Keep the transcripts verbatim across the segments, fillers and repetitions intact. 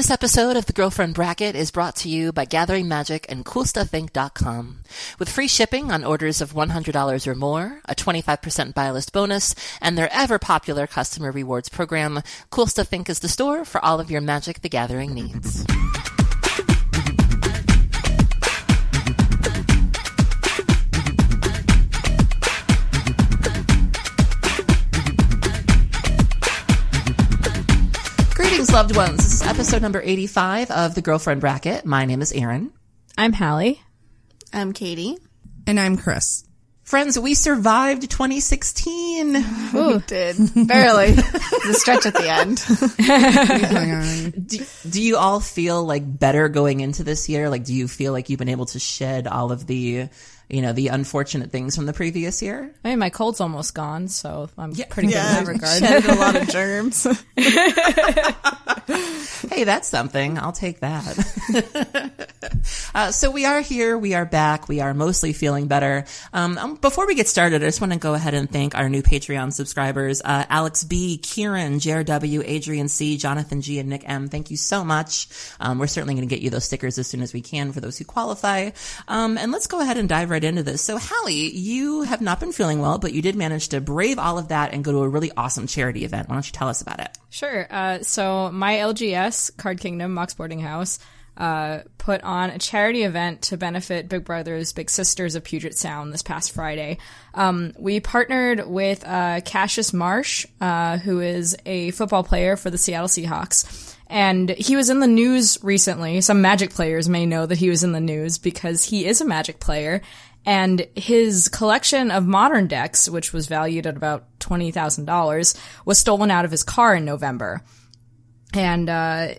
This episode of The Girlfriend Bracket is brought to you by Gathering Magic and Cool Stuff Inc dot com. With free shipping on orders of one hundred dollars or more, a twenty-five percent buy list bonus, and their ever-popular customer rewards program, Cool Stuff Incorporated is the store for all of your Magic the Gathering needs. Greetings, loved ones. This is episode number eighty-five of The Girlfriend Bracket. My name is Erin. I'm Hallie. I'm Katie. And I'm Chris. Friends, we survived twenty sixteen. Ooh. We did. Barely. The stretch at the end. We hung on. Do, do you all feel like better going into this year? Like, do you feel like you've been able to shed all of the, you know, the unfortunate things from the previous year? I mean, my cold's almost gone, so I'm yeah. pretty yeah, good in that regard. Shedded a lot of germs. Hey, that's something. I'll take that. uh, so we are here. We are back. We are mostly feeling better. Um, um, before we get started, I just want to go ahead and thank our new Patreon subscribers, uh, Alex B, Kieran, J R W, Adrian C, Jonathan G, and Nick M. Thank you so much. Um, we're certainly going to get you those stickers as soon as we can for those who qualify. Um, and let's go ahead and dive right into this. So, Hallie, you have not been feeling well, but you did manage to brave all of that and go to a really awesome charity event. Why don't you tell us about it? Sure. Uh, so my L G S, Card Kingdom, Mox Boarding House, uh, put on a charity event to benefit Big Brothers Big Sisters of Puget Sound this past Friday. Um, we partnered with uh, Cassius Marsh, uh, who is a football player for the Seattle Seahawks. And he was in the news recently. Some Magic players may know that he was in the news because he is a Magic player. And his collection of modern decks, which was valued at about twenty thousand dollars, was stolen out of his car in November. And uh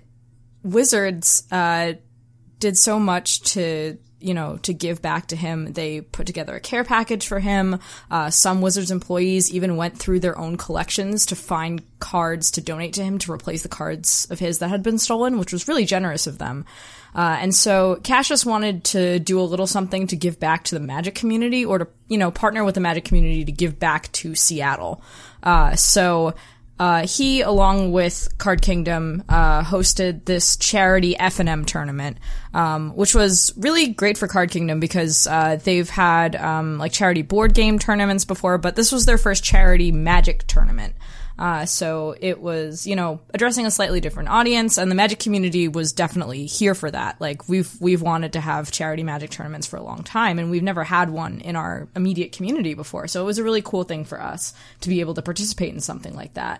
Wizards uh did so much to, you know, to give back to him. They put together a care package for him. Uh some Wizards employees even went through their own collections to find cards to donate to him to replace the cards of his that had been stolen, which was really generous of them. Uh, and so Cassius wanted to do a little something to give back to the Magic community, or to, you know, partner with the Magic community to give back to Seattle. Uh, so, uh, he, along with Card Kingdom, uh, hosted this charity F and M tournament, um, which was really great for Card Kingdom because, uh, they've had, um, like charity board game tournaments before, but this was their first charity Magic tournament. Uh, so it was, you know, addressing a slightly different audience, and the Magic community was definitely here for that. Like, we've, we've wanted to have charity Magic tournaments for a long time, and we've never had one in our immediate community before. So it was a really cool thing for us to be able to participate in something like that.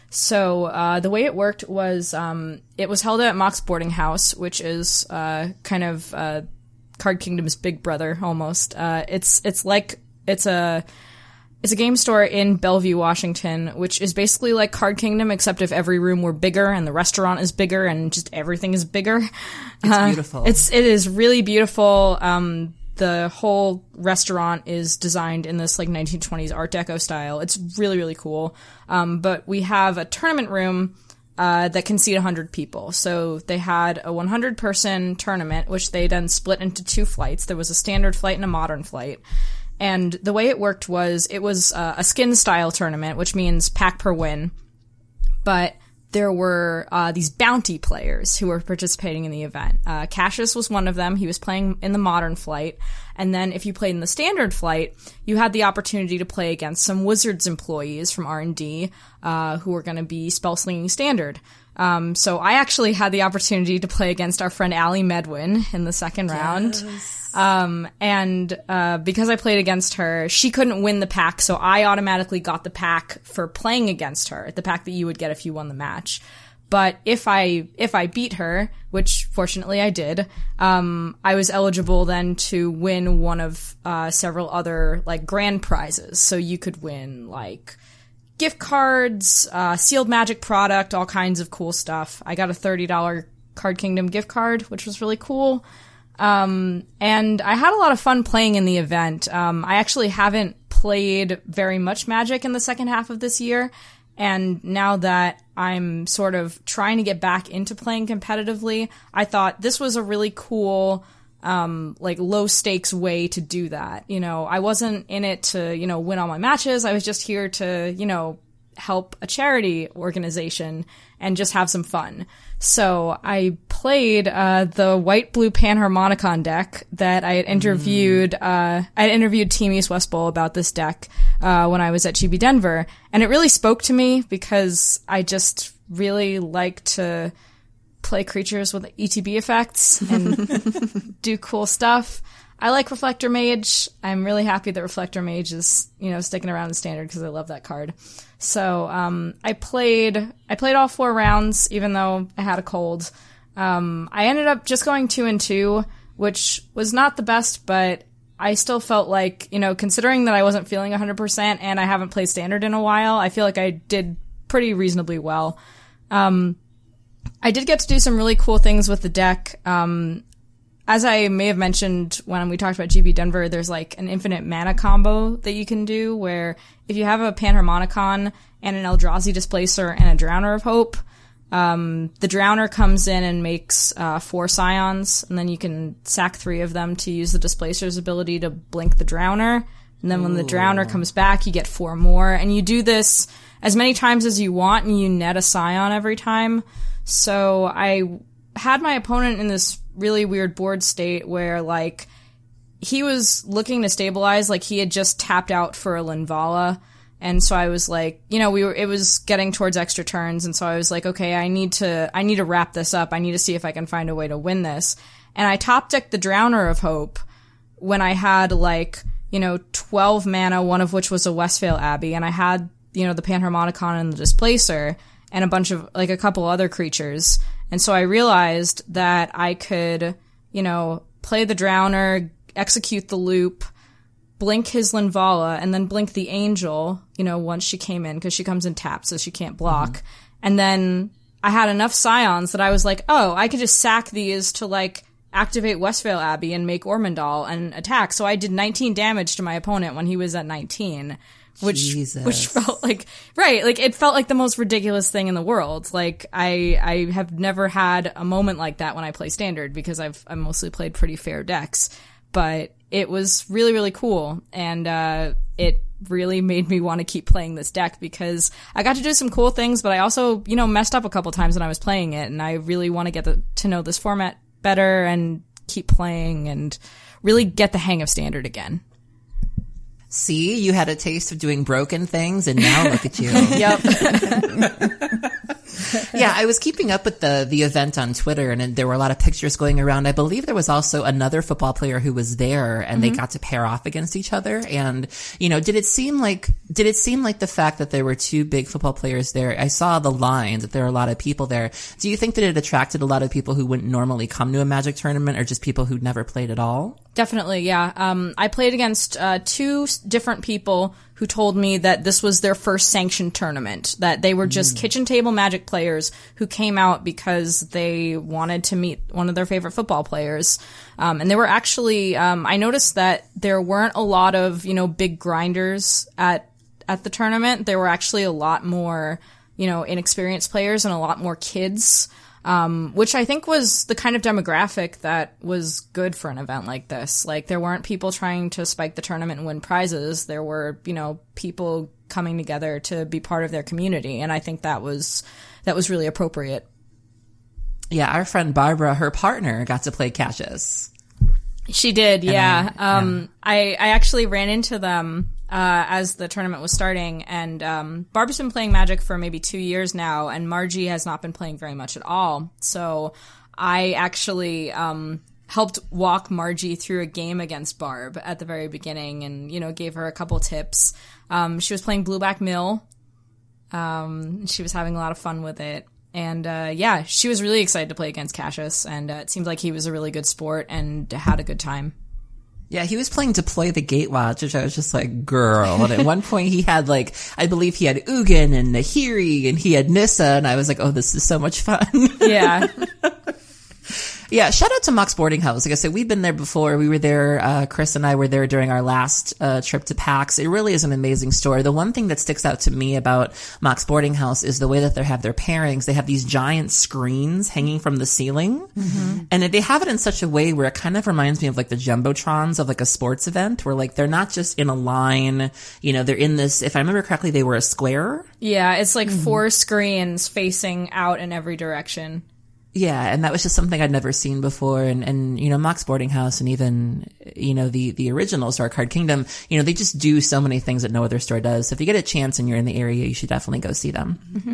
So, uh, the way it worked was, um, it was held at Mox Boarding House, which is, uh, kind of, uh, Card Kingdom's big brother, almost. Uh, it's, it's like, it's a, It's a game store in Bellevue, Washington, which is basically like Card Kingdom, except if every room were bigger and the restaurant is bigger and just everything is bigger. It's uh, beautiful. It's, it is really beautiful. Um, the whole restaurant is designed in this like nineteen twenties Art Deco style. It's really, really cool. Um, but we have a tournament room, uh, that can seat one hundred people. So they had a one hundred person tournament, which they then split into two flights. There was a standard flight and a modern flight. And the way it worked was, it was uh, a skin-style tournament, which means pack per win. But there were uh, these bounty players who were participating in the event. Uh, Cassius was one of them. He was playing in the modern flight. And then if you played in the standard flight, you had the opportunity to play against some Wizards employees from R and D uh, who were going to be spell-slinging standard. Um, so I actually had the opportunity to play against our friend Allie Medwin in the second Yes. round. Um, and, uh, because I played against her, she couldn't win the pack, so I automatically got the pack for playing against her, the pack that you would get if you won the match. But if I, if I beat her, which fortunately I did, um, I was eligible then to win one of, uh, several other, like, grand prizes. So you could win, like, gift cards, uh, sealed Magic product, all kinds of cool stuff. I got a thirty dollars Card Kingdom gift card, which was really cool. Um, and I had a lot of fun playing in the event. Um, I actually haven't played very much Magic in the second half of this year. And now that I'm sort of trying to get back into playing competitively, I thought this was a really cool, um, like low stakes way to do that. You know, I wasn't in it to, you know, win all my matches. I was just here to, you know, help a charity organization and just have some fun. So I played uh the White Blue Panharmonicon deck that I had interviewed. Mm. Uh, I had interviewed Team East West Bowl about this deck uh when I was at G B Denver, and it really spoke to me because I just really like to play creatures with E T B effects and do cool stuff. I like Reflector Mage. I'm really happy that Reflector Mage is, you know, sticking around in Standard because I love that card. So, um, I played, I played all four rounds, even though I had a cold. Um, I ended up just going two and two, which was not the best, but I still felt like, you know, considering that I wasn't feeling one hundred percent and I haven't played Standard in a while, I feel like I did pretty reasonably well. Um, I did get to do some really cool things with the deck. Um, As I may have mentioned when we talked about G B Denver, there's like an infinite mana combo that you can do where if you have a Panharmonicon and an Eldrazi Displacer and a Drowner of Hope, um, the Drowner comes in and makes uh, four Scions, and then you can sack three of them to use the Displacer's ability to blink the Drowner. And then when the Drowner comes back, you get four more. And you do this as many times as you want, and you net a Scion every time. So I had my opponent in this really weird board state where, like, he was looking to stabilize, like, he had just tapped out for a Linvala, and so I was like, you know, we were, it was getting towards extra turns, and so I was like, okay, I need to, I need to wrap this up, I need to see if I can find a way to win this, and I top-decked the Drowner of Hope when I had, like, you know, twelve mana, one of which was a Westvale Abbey, and I had, you know, the Panharmonicon and the Displacer, and a bunch of, like, a couple other creatures. And so I realized that I could, you know, play the Drowner, execute the loop, blink his Linvala, and then blink the Angel, you know, once she came in, because she comes in tapped, so she can't block. Mm-hmm. And then I had enough Scions that I was like, oh, I could just sack these to, like, activate Westvale Abbey and make Ormondal and attack. So I did nineteen damage to my opponent when he was at nineteen. Which, Jesus. which felt like, right, like, it felt like the most ridiculous thing in the world. Like, I, I have never had a moment like that when I play Standard, because I've, I've mostly played pretty fair decks. But it was really, really cool. And, uh, it really made me want to keep playing this deck, because I got to do some cool things, but I also, you know, messed up a couple times when I was playing it. And I really want to get the, to know this format better and keep playing and really get the hang of Standard again. See, you had a taste of doing broken things, and now look at you. Yep. Yeah, I was keeping up with the the event on Twitter, and there were a lot of pictures going around. I believe there was also another football player who was there, and mm-hmm. they got to pair off against each other. And, you know, did it seem like did it seem like the fact that there were two big football players there? I saw the lines, that there were a lot of people there. Do you think that it attracted a lot of people who wouldn't normally come to a Magic tournament, or just people who'd never played at all? Definitely, yeah. Um, I played against uh, two different people who told me that this was their first sanctioned tournament, that they were just mm. kitchen table Magic players who came out because they wanted to meet one of their favorite football players. Um, and there were actually, um, I noticed that there weren't a lot of, you know, big grinders at, at the tournament. There were actually a lot more, you know, inexperienced players and a lot more kids. Um, which I think was the kind of demographic that was good for an event like this. Like, there weren't people trying to spike the tournament and win prizes. There were, you know, people coming together to be part of their community. And I think that was, that was really appropriate. Yeah, our friend Barbara, her partner, got to play Cassius. She did, yeah. I, um, yeah. I, I actually ran into them Uh, as the tournament was starting, and um, Barb's been playing Magic for maybe two years now, and Margie has not been playing very much at all. So I actually um, helped walk Margie through a game against Barb at the very beginning, and, you know, gave her a couple tips. Um, she was playing Blueback Mill. Um, she was having a lot of fun with it. And, uh, yeah, she was really excited to play against Cassius, and uh, it seemed like he was a really good sport and had a good time. Yeah, he was playing Deploy the Gatewatch, which I was just like, girl. And at one point he had, like, I believe he had Ugin and Nahiri, and he had Nissa, and I was like, oh, this is so much fun. Yeah. Yeah, shout out to Mox Boarding House. Like I said, we've been there before. We were there, uh, Chris and I were there during our last uh, trip to PAX. It really is an amazing store. The one thing that sticks out to me about Mox Boarding House is the way that they have their pairings. They have these giant screens hanging from the ceiling. Mm-hmm. And they have it in such a way where it kind of reminds me of like the Jumbotrons of like a sports event, where like they're not just in a line, you know, they're in this, if I remember correctly, they were a square. Yeah, it's like mm-hmm. four screens facing out in every direction. Yeah, and that was just something I'd never seen before. And, and, you know, Mox Boarding House and even, you know, the, the original store, Card Kingdom, you know, they just do so many things that no other store does. So if you get a chance and you're in the area, you should definitely go see them. Mm-hmm.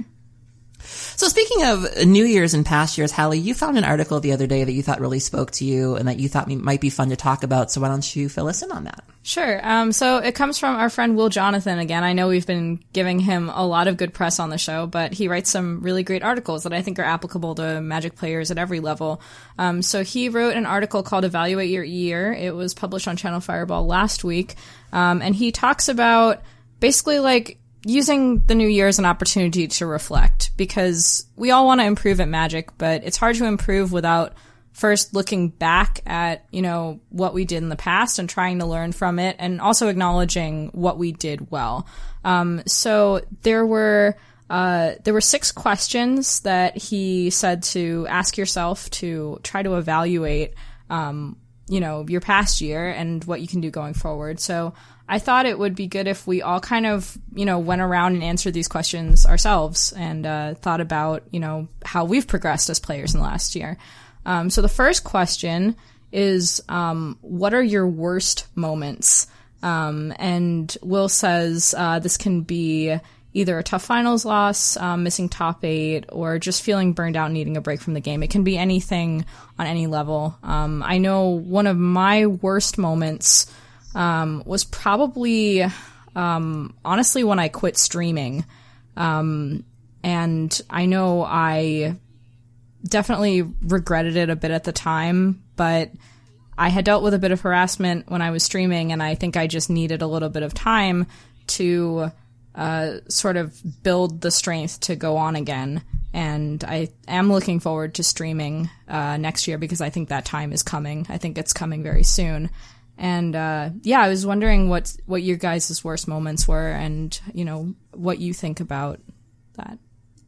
So speaking of New Year's and past years, Hallie, you found an article the other day that you thought really spoke to you and that you thought might be fun to talk about. So why don't you fill us in on that? Sure. Um, so it comes from our friend Will Jonathan again. I know we've been giving him a lot of good press on the show, but he writes some really great articles that I think are applicable to Magic players at every level. Um, so he wrote an article called Evaluate Your Year. It was published on Channel Fireball last week. Um, and he talks about basically like using the new year as an opportunity to reflect, because we all want to improve at Magic, but it's hard to improve without first looking back at, you know, what we did in the past and trying to learn from it, and also acknowledging what we did well. Um, so there were, uh, there were six questions that he said to ask yourself to try to evaluate, um, you know, your past year and what you can do going forward. So I thought it would be good if we all kind of, you know, went around and answered these questions ourselves and uh, thought about, you know, how we've progressed as players in the last year. Um, so the first question is, um, what are your worst moments? Um, and Will says uh, this can be either a tough finals loss, um, missing top eight, or just feeling burned out, needing a break from the game. It can be anything on any level. Um, I know one of my worst moments Um, was probably, um, honestly when I quit streaming. Um, and I know I definitely regretted it a bit at the time, but I had dealt with a bit of harassment when I was streaming, and I think I just needed a little bit of time to, uh, sort of build the strength to go on again. And I am looking forward to streaming, uh, next year, because I think that time is coming. I think it's coming very soon. And, uh, yeah, I was wondering what, what your guys' worst moments were and, you know, what you think about that.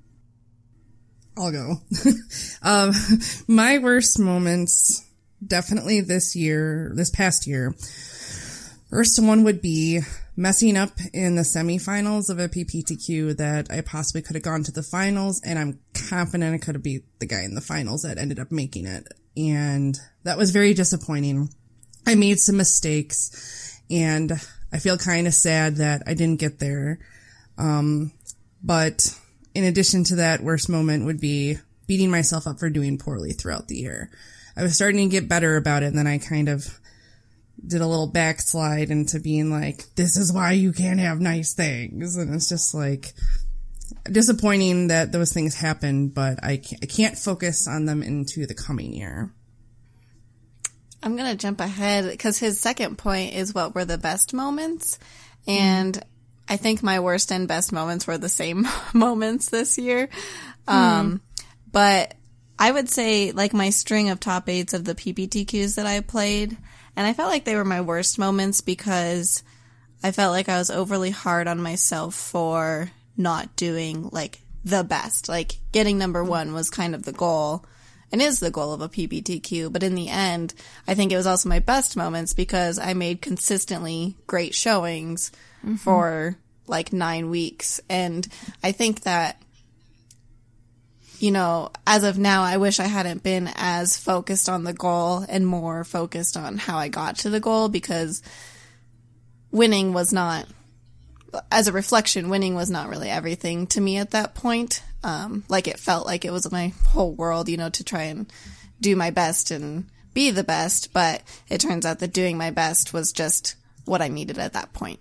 I'll go. um, my worst moments, definitely this year, this past year. First one would be messing up in the semifinals of a P P T Q that I possibly could have gone to the finals, and I'm confident I could have beat the guy in the finals that ended up making it. And that was very disappointing. I made some mistakes, and I feel kind of sad that I didn't get there. Um, but in addition to that, worst moment would be beating myself up for doing poorly throughout the year. I was starting to get better about it, and then I kind of did a little backslide into being like, this is why you can't have nice things. And it's just like disappointing that those things happen, but I can't, I can't focus on them into the coming year. I'm going to jump ahead because his second point is what were the best moments. And mm. I think my worst and best moments were the same moments this year. Mm. Um, but I would say like my string of top eights of the P P T Qs that I played, and I felt like they were my worst moments because I felt like I was overly hard on myself for not doing like the best. Like getting number one was kind of the goal. And is the goal of a P P T Q, but in the end, I think it was also my best moments because I made consistently great showings mm-hmm. for like nine weeks. And I think that, you know, as of now, I wish I hadn't been as focused on the goal and more focused on how I got to the goal, because winning was not, as a reflection, winning was not really everything to me at that point. Um, like it felt like it was my whole world, you know, to try and do my best and be the best. But it turns out that doing my best was just what I needed at that point.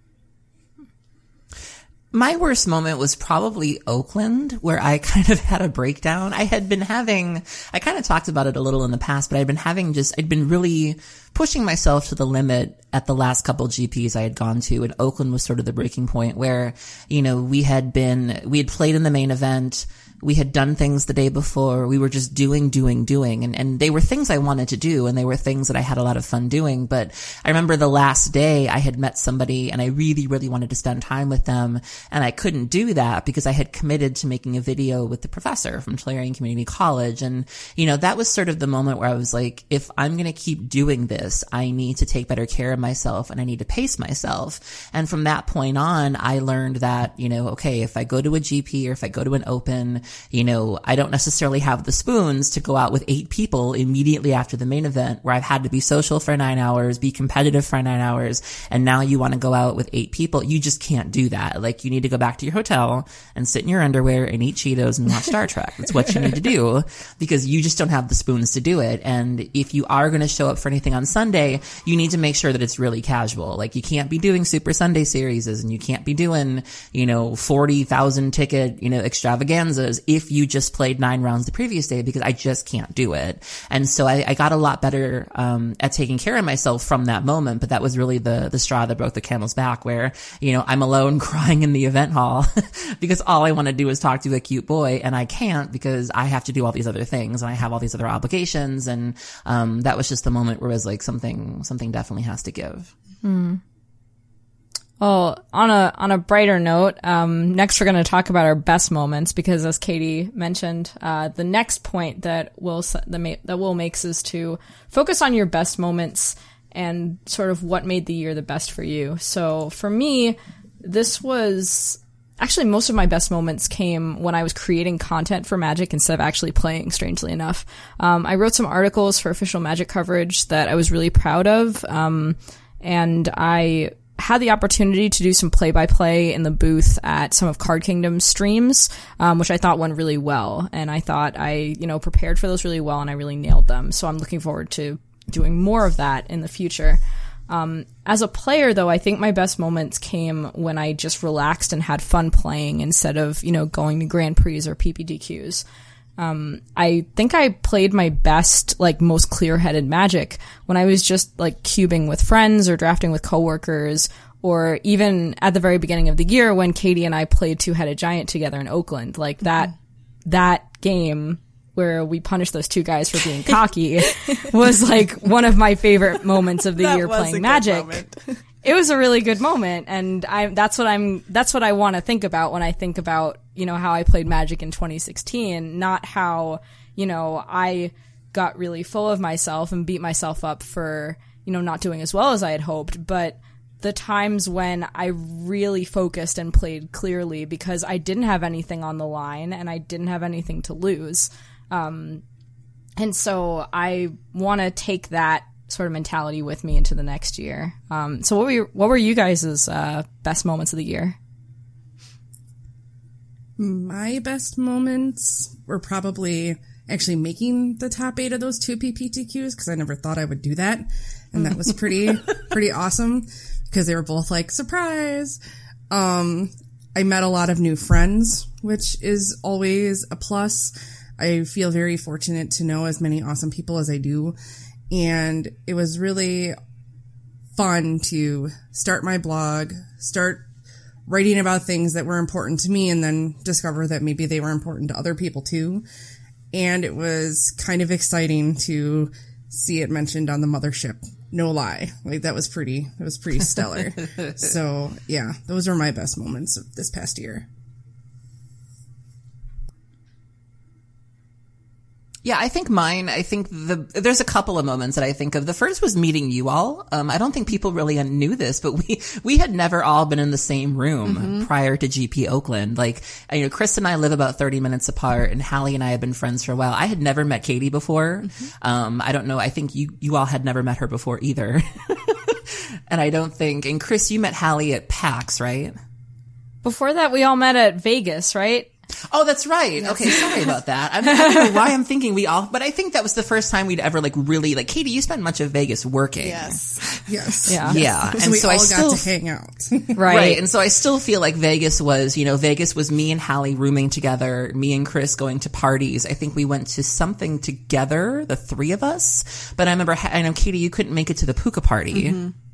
My worst moment was probably Oakland, where I kind of had a breakdown. I had been having, I kind of talked about it a little in the past, but I'd been having just, I'd been really pushing myself to the limit at the last couple G Ps I had gone to, and Oakland was sort of the breaking point where, you know, we had been, we had played in the main event. we had done things the day before. We were just doing, doing, doing. And, and they were things I wanted to do, and they were things that I had a lot of fun doing. But I remember the last day I had met somebody and I really, really wanted to spend time with them. And I couldn't do that because I had committed to making a video with the professor from Tulare Community College. And, you know, that was sort of the moment where I was like, if I'm going to keep doing this, I need to take better care of myself and I need to pace myself. And from that point on, I learned that, you know, okay, if I go to a G P or if I go to an open, you know, I don't necessarily have the spoons to go out with eight people immediately after the main event where I've had to be social for nine hours, be competitive for nine hours. And now you want to go out with eight people. You just can't do that. Like, you need to go back to your hotel and sit in your underwear and eat Cheetos and watch Star Trek. That's what you need to do because you just don't have the spoons to do it. And if you are going to show up for anything on Sunday, you need to make sure that it's really casual. Like, you can't be doing Super Sunday series and you can't be doing, you know, forty thousand ticket, you know, extravaganzas if you just played nine rounds the previous day, because I just can't do it. And so I, I got a lot better, um, at taking care of myself from that moment. But that was really the, the straw that broke the camel's back where, you know, I'm alone crying in the event hall because all I want to do is talk to a cute boy, and I can't because I have to do all these other things and I have all these other obligations. And, um, that was just the moment where it was like something, something definitely has to give. Hmm. Well, on a on a brighter note, um, next we're going to talk about our best moments because, as Katie mentioned, uh, the next point that Will the that Will makes is to focus on your best moments and sort of what made the year the best for you. So for me, this was actually most of my best moments came when I was creating content for Magic instead of actually playing. Strangely enough, um, I wrote some articles for official Magic coverage that I was really proud of, um, and I had the opportunity to do some play-by-play in the booth at some of Card Kingdom's streams, um, which I thought went really well. And I thought I, you know, prepared for those really well and I really nailed them. So I'm looking forward to doing more of that in the future. Um, as a player, though, I think my best moments came when I just relaxed and had fun playing instead of, you know, going to Grand Prix or P P D Qs. Um, I think I played my best, like, most clear-headed Magic when I was just, like, cubing with friends or drafting with coworkers, or even at the very beginning of the year when Katie and I played Two-Headed Giant together in Oakland. Like, that, mm-hmm. that game where we punished those two guys for being cocky was, like, one of my favorite moments of the year playing Magic. It was a really good moment, and I that's what I'm that's what I want to think about when I think about, you know, how I played Magic in twenty sixteen, not how, you know, I got really full of myself and beat myself up for, you know, not doing as well as I had hoped, but the times when I really focused and played clearly because I didn't have anything on the line and I didn't have anything to lose. Um, and so I want to take that sort of mentality with me into the next year. Um, so what were your, what were you guys' uh, best moments of the year? My best moments were probably actually making the top eight of those two P P T Qs because I never thought I would do that. And that was pretty, pretty awesome because they were both like, surprise. Um, I met a lot of new friends, which is always a plus. I feel very fortunate to know as many awesome people as I do. And it was really fun to start my blog, start writing about things that were important to me, and then discover that maybe they were important to other people too. And it was kind of exciting to see it mentioned on the mothership. No lie. Like, that was pretty, it was pretty stellar. So yeah, those are my best moments of this past year. Yeah, I think mine, I think the, there's a couple of moments that I think of. The first was meeting you all. Um, I don't think people really knew this, but we, we had never all been in the same room mm-hmm. prior to G P Oakland. Like, you know, Chris and I live about thirty minutes apart, and Hallie and I have been friends for a while. I had never met Katie before. Mm-hmm. Um, I don't know. I think you, you all had never met her before either. And I don't think, and Chris, you met Hallie at PAX, right? Before that, we all met at Vegas, right? Oh, that's right. Yes. Okay, sorry about that. I don't know why I'm thinking we all, but I think that was the first time we'd ever like really, like, Katie, you spent much of Vegas working. Yes. Yes. Yeah. Yeah. So and we so all I got still, to hang out. Right. Right. And so I still feel like Vegas was, you know, Vegas was me and Hallie rooming together, me and Chris going to parties. I think we went to something together, the three of us. But I remember, I know, Katie, you couldn't make it to the Puka party. Mm-hmm.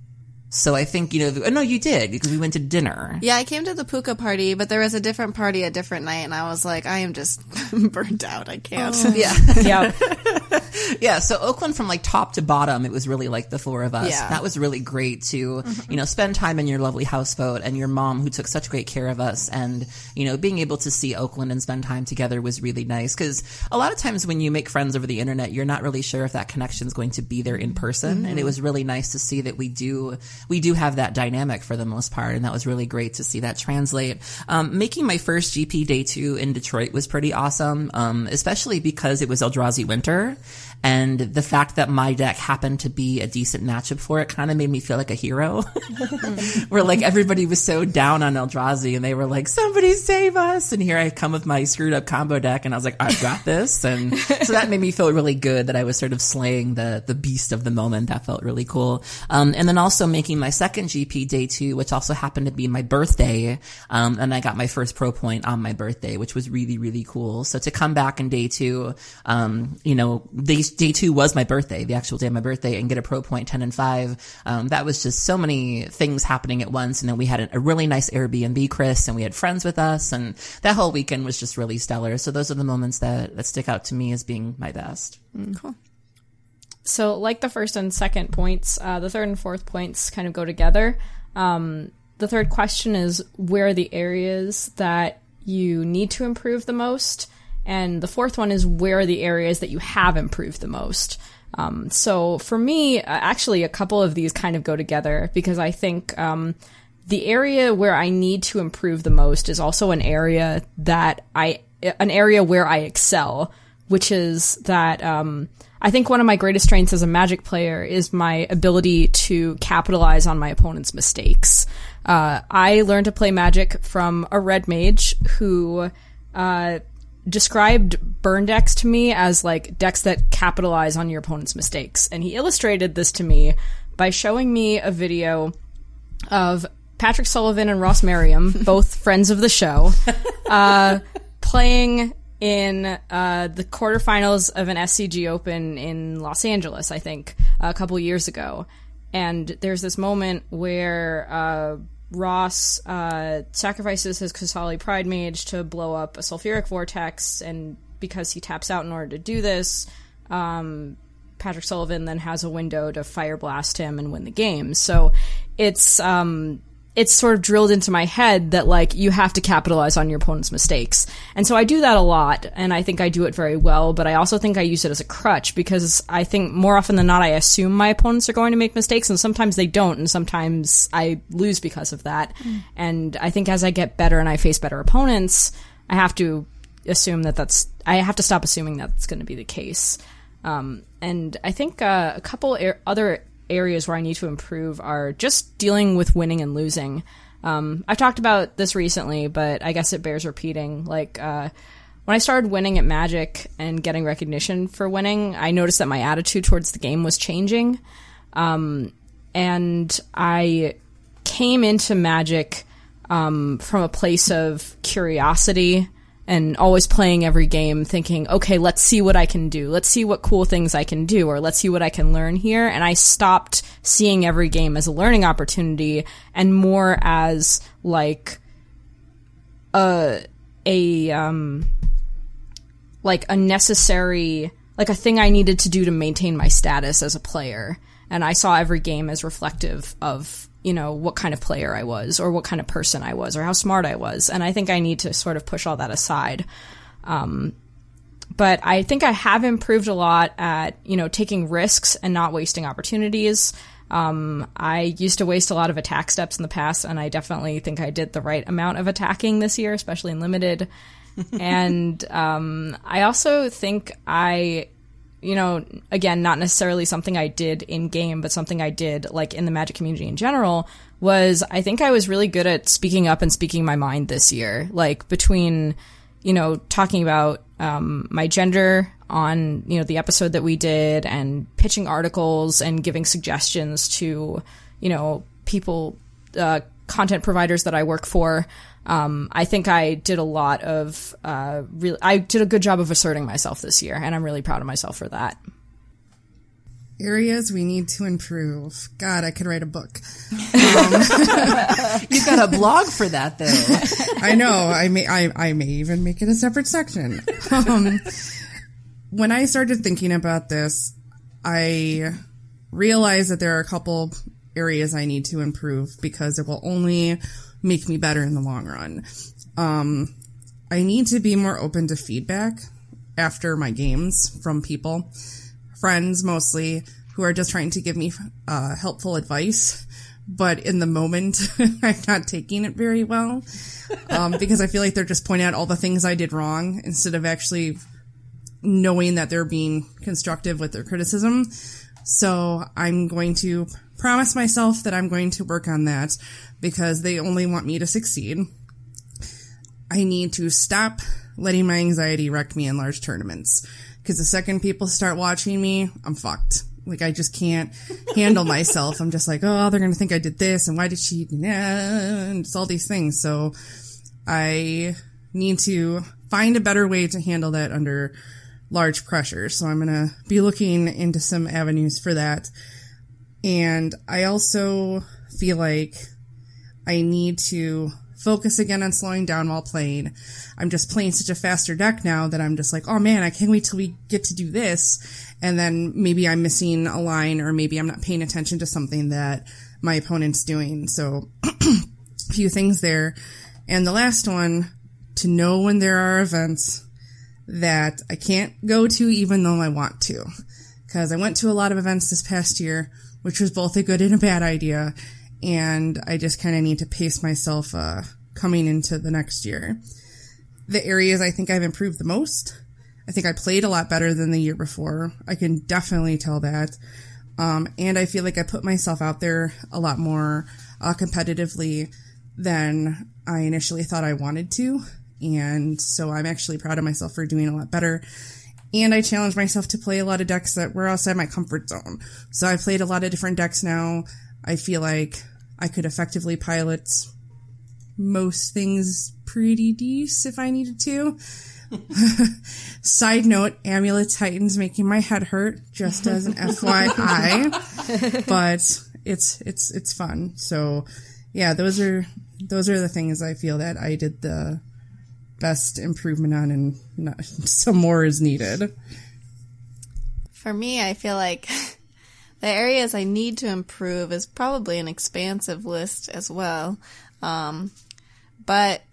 So I think, you know, the, oh, no, you did, because we went to dinner. Yeah, I came to the Puka party, but there was a different party a different night, and I was like, I am just burnt out. I can't. Oh. Yeah. Yeah. Yeah, so Oakland from like top to bottom, it was really like the four of us. Yeah. That was really great to, mm-hmm. you know, spend time in your lovely houseboat and your mom who took such great care of us. And, you know, being able to see Oakland and spend time together was really nice. Because a lot of times when you make friends over the internet, you're not really sure if that connection is going to be there in person. Mm-hmm. And it was really nice to see that we do, we do have that dynamic for the most part. And that was really great to see that translate. Um, making my first G P day two in Detroit was pretty awesome. Um, especially because it was Eldrazi winter. And the fact that my deck happened to be a decent matchup for it kind of made me feel like a hero. Where like everybody was so down on Eldrazi and they were like, somebody save us. And here I come with my screwed up combo deck and I was like, I've got this. And so that made me feel really good that I was sort of slaying the, the beast of the moment. That felt really cool. Um, and then also making my second G P day two, which also happened to be my birthday. Um, and I got my first pro point on my birthday, which was really, really cool. So to come back in day two, um, you know, they day two was my birthday, the actual day of my birthday, and get a pro point ten and five. Um, that was just so many things happening at once. And then we had a, a really nice Airbnb, Chris, and we had friends with us. And that whole weekend was just really stellar. So those are the moments that, that stick out to me as being my best. Mm, cool. So like the first and second points, uh, the third and fourth points kind of go together. Um, the third question is, where are the areas that you need to improve the most? And the fourth one is, where are the areas that you have improved the most? Um, so for me, uh, actually, a couple of these kind of go together because I think um, the area where I need to improve the most is also an area that I, an area where I excel, which is that um, I think one of my greatest strengths as a Magic player is my ability to capitalize on my opponent's mistakes. Uh, I learned to play Magic from a red mage who uh, described burn decks to me as like decks that capitalize on your opponent's mistakes. And he illustrated this to me by showing me a video of Patrick Sullivan and Ross Merriam, both friends of the show, uh, playing in uh, the quarterfinals of an S C G Open in Los Angeles, I think, a couple years ago. And there's this moment where uh, Ross uh, sacrifices his Kasali Pride Mage to blow up a Sulfuric Vortex, and because he taps out in order to do this, um, Patrick Sullivan then has a window to Fire Blast him and win the game. So it's um, it's sort of drilled into my head that, like, you have to capitalize on your opponent's mistakes. And so I do that a lot, and I think I do it very well, but I also think I use it as a crutch, because I think more often than not I assume my opponents are going to make mistakes, and sometimes they don't, and sometimes I lose because of that. Mm. And I think as I get better and I face better opponents, I have to assume that that's... I have to stop assuming that's going to be the case. Um, and I think uh, a couple er- other areas where I need to improve are just dealing with winning and losing. Um, I've talked about this recently, but I guess it bears repeating. Like, uh, when I started winning at Magic and getting recognition for winning, I noticed that my attitude towards the game was changing. Um, and I came into Magic um, from a place of curiosity and always playing every game thinking, okay, let's see what I can do. Let's see what cool things I can do, or let's see what I can learn here. And I stopped seeing every game as a learning opportunity and more as like a, a, um, like a necessary, like a thing I needed to do to maintain my status as a player. And I saw every game as reflective of, you know, what kind of player I was, or what kind of person I was, or how smart I was. And I think I need to sort of push all that aside. Um, but I think I have improved a lot at, you know, taking risks and not wasting opportunities. Um, I used to waste a lot of attack steps in the past, and I definitely think I did the right amount of attacking this year, especially in Limited. And um, I also think I... you know, again, not necessarily something I did in game, but something I did like in the Magic community in general, was I think I was really good at speaking up and speaking my mind this year. Like between, you know, talking about um, my gender on, you know, the episode that we did, and pitching articles and giving suggestions to, you know, people, uh, content providers that I work for. Um, I think I did a lot of, uh, really, I did a good job of asserting myself this year, and I'm really proud of myself for that. Areas we need to improve. God, I could write a book. You've got a blog for that, though. I know. I may. I, I may even make it a separate section. Um, when I started thinking about this, I realized that there are a couple areas I need to improve because it will only make me better in the long run. Um, I need to be more open to feedback after my games from people. Friends mostly, who are just trying to give me uh, helpful advice, but in the moment, I'm not taking it very well, um, because I feel like they're just pointing out all the things I did wrong instead of actually knowing that they're being constructive with their criticism. So I'm going to promise myself that I'm going to work on that because they only want me to succeed. I need to stop letting my anxiety wreck me in large tournaments. Because the second people start watching me, I'm fucked. Like, I just can't handle myself. I'm just like, oh, they're going to think I did this, and why did she, and it's all these things. So I need to find a better way to handle that under large pressure. So I'm going to be looking into some avenues for that. And I also feel like I need to focus again on slowing down while playing. I'm just playing such a faster deck now that I'm just like, oh man, I can't wait till we get to do this. And then maybe I'm missing a line or maybe I'm not paying attention to something that my opponent's doing. So a few things there. And the last one, to know when there are events that I can't go to even though I want to. Because I went to a lot of events this past year, which was both a good and a bad idea. And I just kind of need to pace myself uh coming into the next year. The areas I think I've improved the most, I think I played a lot better than the year before. I can definitely tell that. Um, and I feel like I put myself out there a lot more uh, competitively than I initially thought I wanted to. And so I'm actually proud of myself for doing a lot better. And I challenged myself to play a lot of decks that were outside my comfort zone. So I've played a lot of different decks now. I feel like I could effectively pilot most things pretty decent if I needed to. Side note, Amulet Titan's making my head hurt, just as an F Y I. But it's it's it's fun. So yeah, those are those are the things I feel that I did the best improvement on, and not, some more is needed. For me, I feel like the areas I need to improve is probably an expansive list as well. Um, but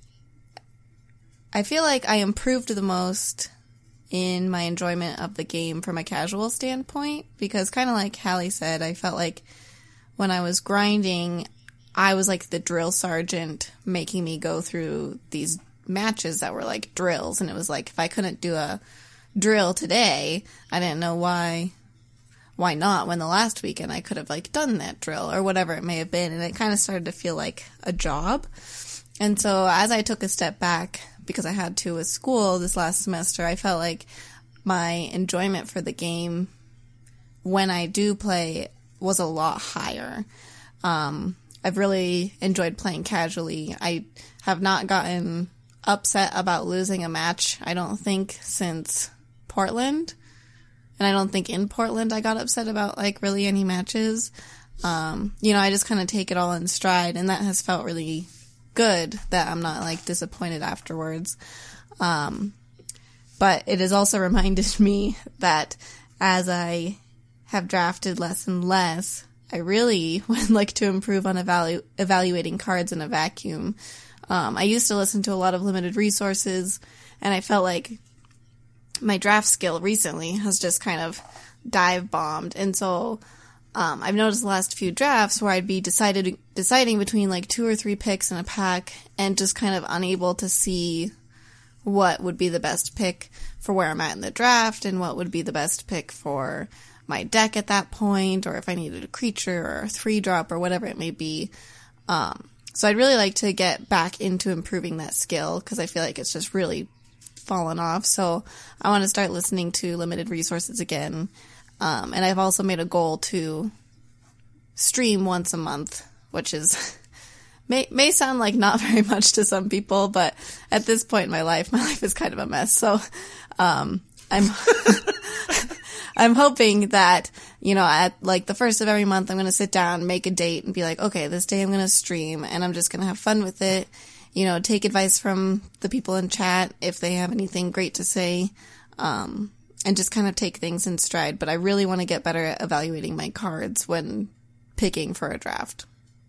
I feel like I improved the most in my enjoyment of the game from a casual standpoint, because kind of like Hallie said, I felt like when I was grinding, I was like the drill sergeant making me go through these matches that were like drills. And it was like, if I couldn't do a drill today, I didn't know why... why not, when the last weekend I could have, like, done that drill or whatever it may have been. And it kind of started to feel like a job. And so as I took a step back, because I had to with school this last semester, I felt like my enjoyment for the game when I do play was a lot higher. Um, I've really enjoyed playing casually. I have not gotten upset about losing a match, I don't think, since Portland. And I don't think in Portland I got upset about, like, really any matches. Um, you know, I just kind of take it all in stride, and that has felt really good that I'm not, like, disappointed afterwards. Um, but it has also reminded me that as I have drafted less and less, I really would like to improve on evalu- evaluating cards in a vacuum. Um, I used to listen to a lot of limited resources, and I felt like my draft skill recently has just kind of dive bombed. And so um, I've noticed the last few drafts where I'd be decided deciding between like two or three picks in a pack and just kind of unable to see what would be the best pick for where I'm at in the draft and what would be the best pick for my deck at that point, or if I needed a creature or a three drop or whatever it may be. Um, so I'd really like to get back into improving that skill because I feel like it's just really fallen off. So I want to start listening to limited resources again. Um, and I've also made a goal to stream once a month, which is may may sound like not very much to some people, but at this point in my life, my life is kind of a mess. So um, I'm I'm hoping that, you know, at like the first of every month, I'm going to sit down, make a date and be like, okay, this day I'm going to stream and I'm just going to have fun with it. You know, take advice from the people in chat if they have anything great to say, um, and just kind of take things in stride. But I really want to get better at evaluating my cards when picking for a draft.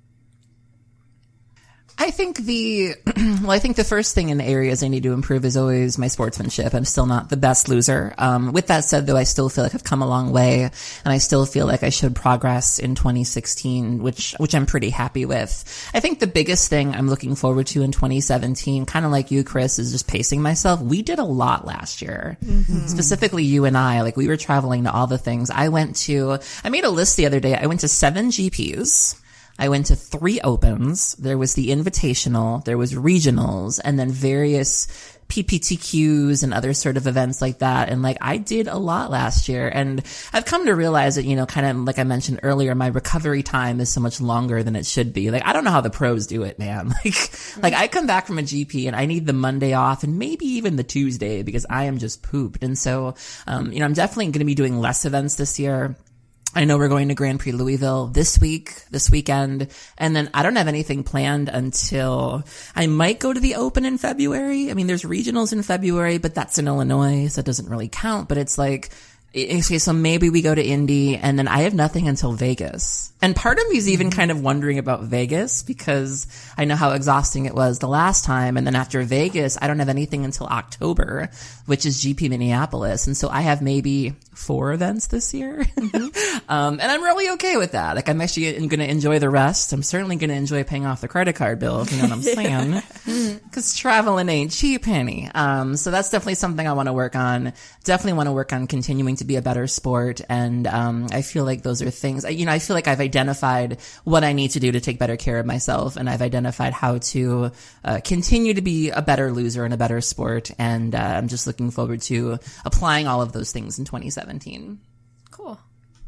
I think the, well, I think the first thing in the areas I need to improve is always my sportsmanship. I'm still not the best loser. Um, with that said, though, I still feel like I've come a long way, and I still feel like I showed progress in twenty sixteen, which, which I'm pretty happy with. I think the biggest thing I'm looking forward to in twenty seventeen, kind of like you, Chris, is just pacing myself. We did a lot last year. Mm-hmm. Specifically you and I, like we were traveling to all the things. I went to, I made a list the other day. I went to seven G Ps. I went to three opens. There was the invitational, there was regionals, and then various P P T Qs and other sort of events like that. And like, I did a lot last year, and I've come to realize that, you know, kind of like I mentioned earlier, my recovery time is so much longer than it should be. Like, I don't know how the pros do it, man. Like, mm-hmm. like I come back from a G P and I need the Monday off and maybe even the Tuesday because I am just pooped. And so, um, you know, I'm definitely going to be doing less events this year. I know we're going to Grand Prix Louisville this week, this weekend, and then I don't have anything planned until I might go to the Open in February. I mean, there's regionals in February, but that's in Illinois, so it doesn't really count, but it's like, okay, so maybe we go to Indy, and then I have nothing until Vegas. And part of me is even kind of wondering about Vegas because I know how exhausting it was the last time. And then after Vegas, I don't have anything until October, which is G P Minneapolis. And so I have maybe four events this year. Mm-hmm. um, and I'm really okay with that. Like, I'm actually going to enjoy the rest. I'm certainly going to enjoy paying off the credit card bill, if you know what I'm saying. Because traveling ain't cheap, honey. Um, so that's definitely something I want to work on. Definitely want to work on continuing to be a better sport. And um, I feel like those are things, you know, I feel like I've identified what I need to do to take better care of myself, and I've identified how to uh, continue to be a better loser in a better sport, and uh, I'm just looking forward to applying all of those things in twenty seventeen. Cool.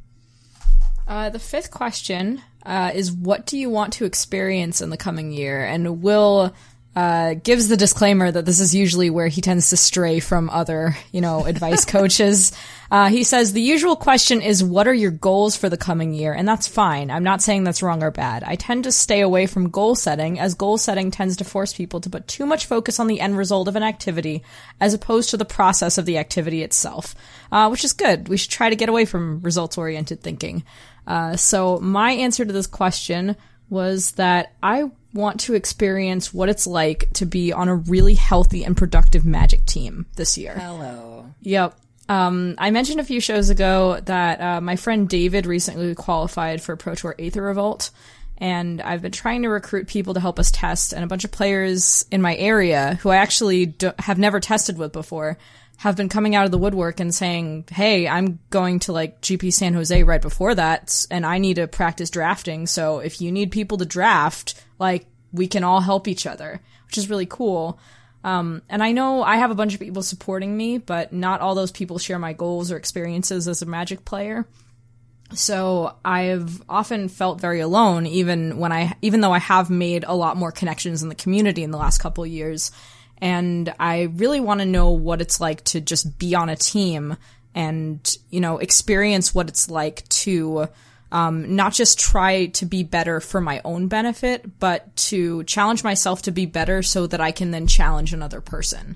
Uh, the fifth question uh, is, what do you want to experience in the coming year? And Will uh, gives the disclaimer that this is usually where he tends to stray from other, you know, advice coaches. Uh, he says, the usual question is, what are your goals for the coming year? And that's fine. I'm not saying that's wrong or bad. I tend to stay away from goal setting, as goal setting tends to force people to put too much focus on the end result of an activity as opposed to the process of the activity itself, uh, which is good. We should try to get away from results-oriented thinking. Uh, so my answer to this question was that I want to experience what it's like to be on a really healthy and productive Magic team this year. Hello. Yep. Um, I mentioned a few shows ago that uh, my friend David recently qualified for Pro Tour Aether Revolt, and I've been trying to recruit people to help us test, and a bunch of players in my area who I actually do- have never tested with before have been coming out of the woodwork and saying, hey, I'm going to like G P San Jose right before that, and I need to practice drafting, so if you need people to draft, like, we can all help each other, which is really cool. Um, and I know I have a bunch of people supporting me, but not all those people share my goals or experiences as a Magic player. So I've often felt very alone, even when I, even though I have made a lot more connections in the community in the last couple of years. And I really want to know what it's like to just be on a team and, you know, experience what it's like to, Um, not just try to be better for my own benefit, but to challenge myself to be better so that I can then challenge another person.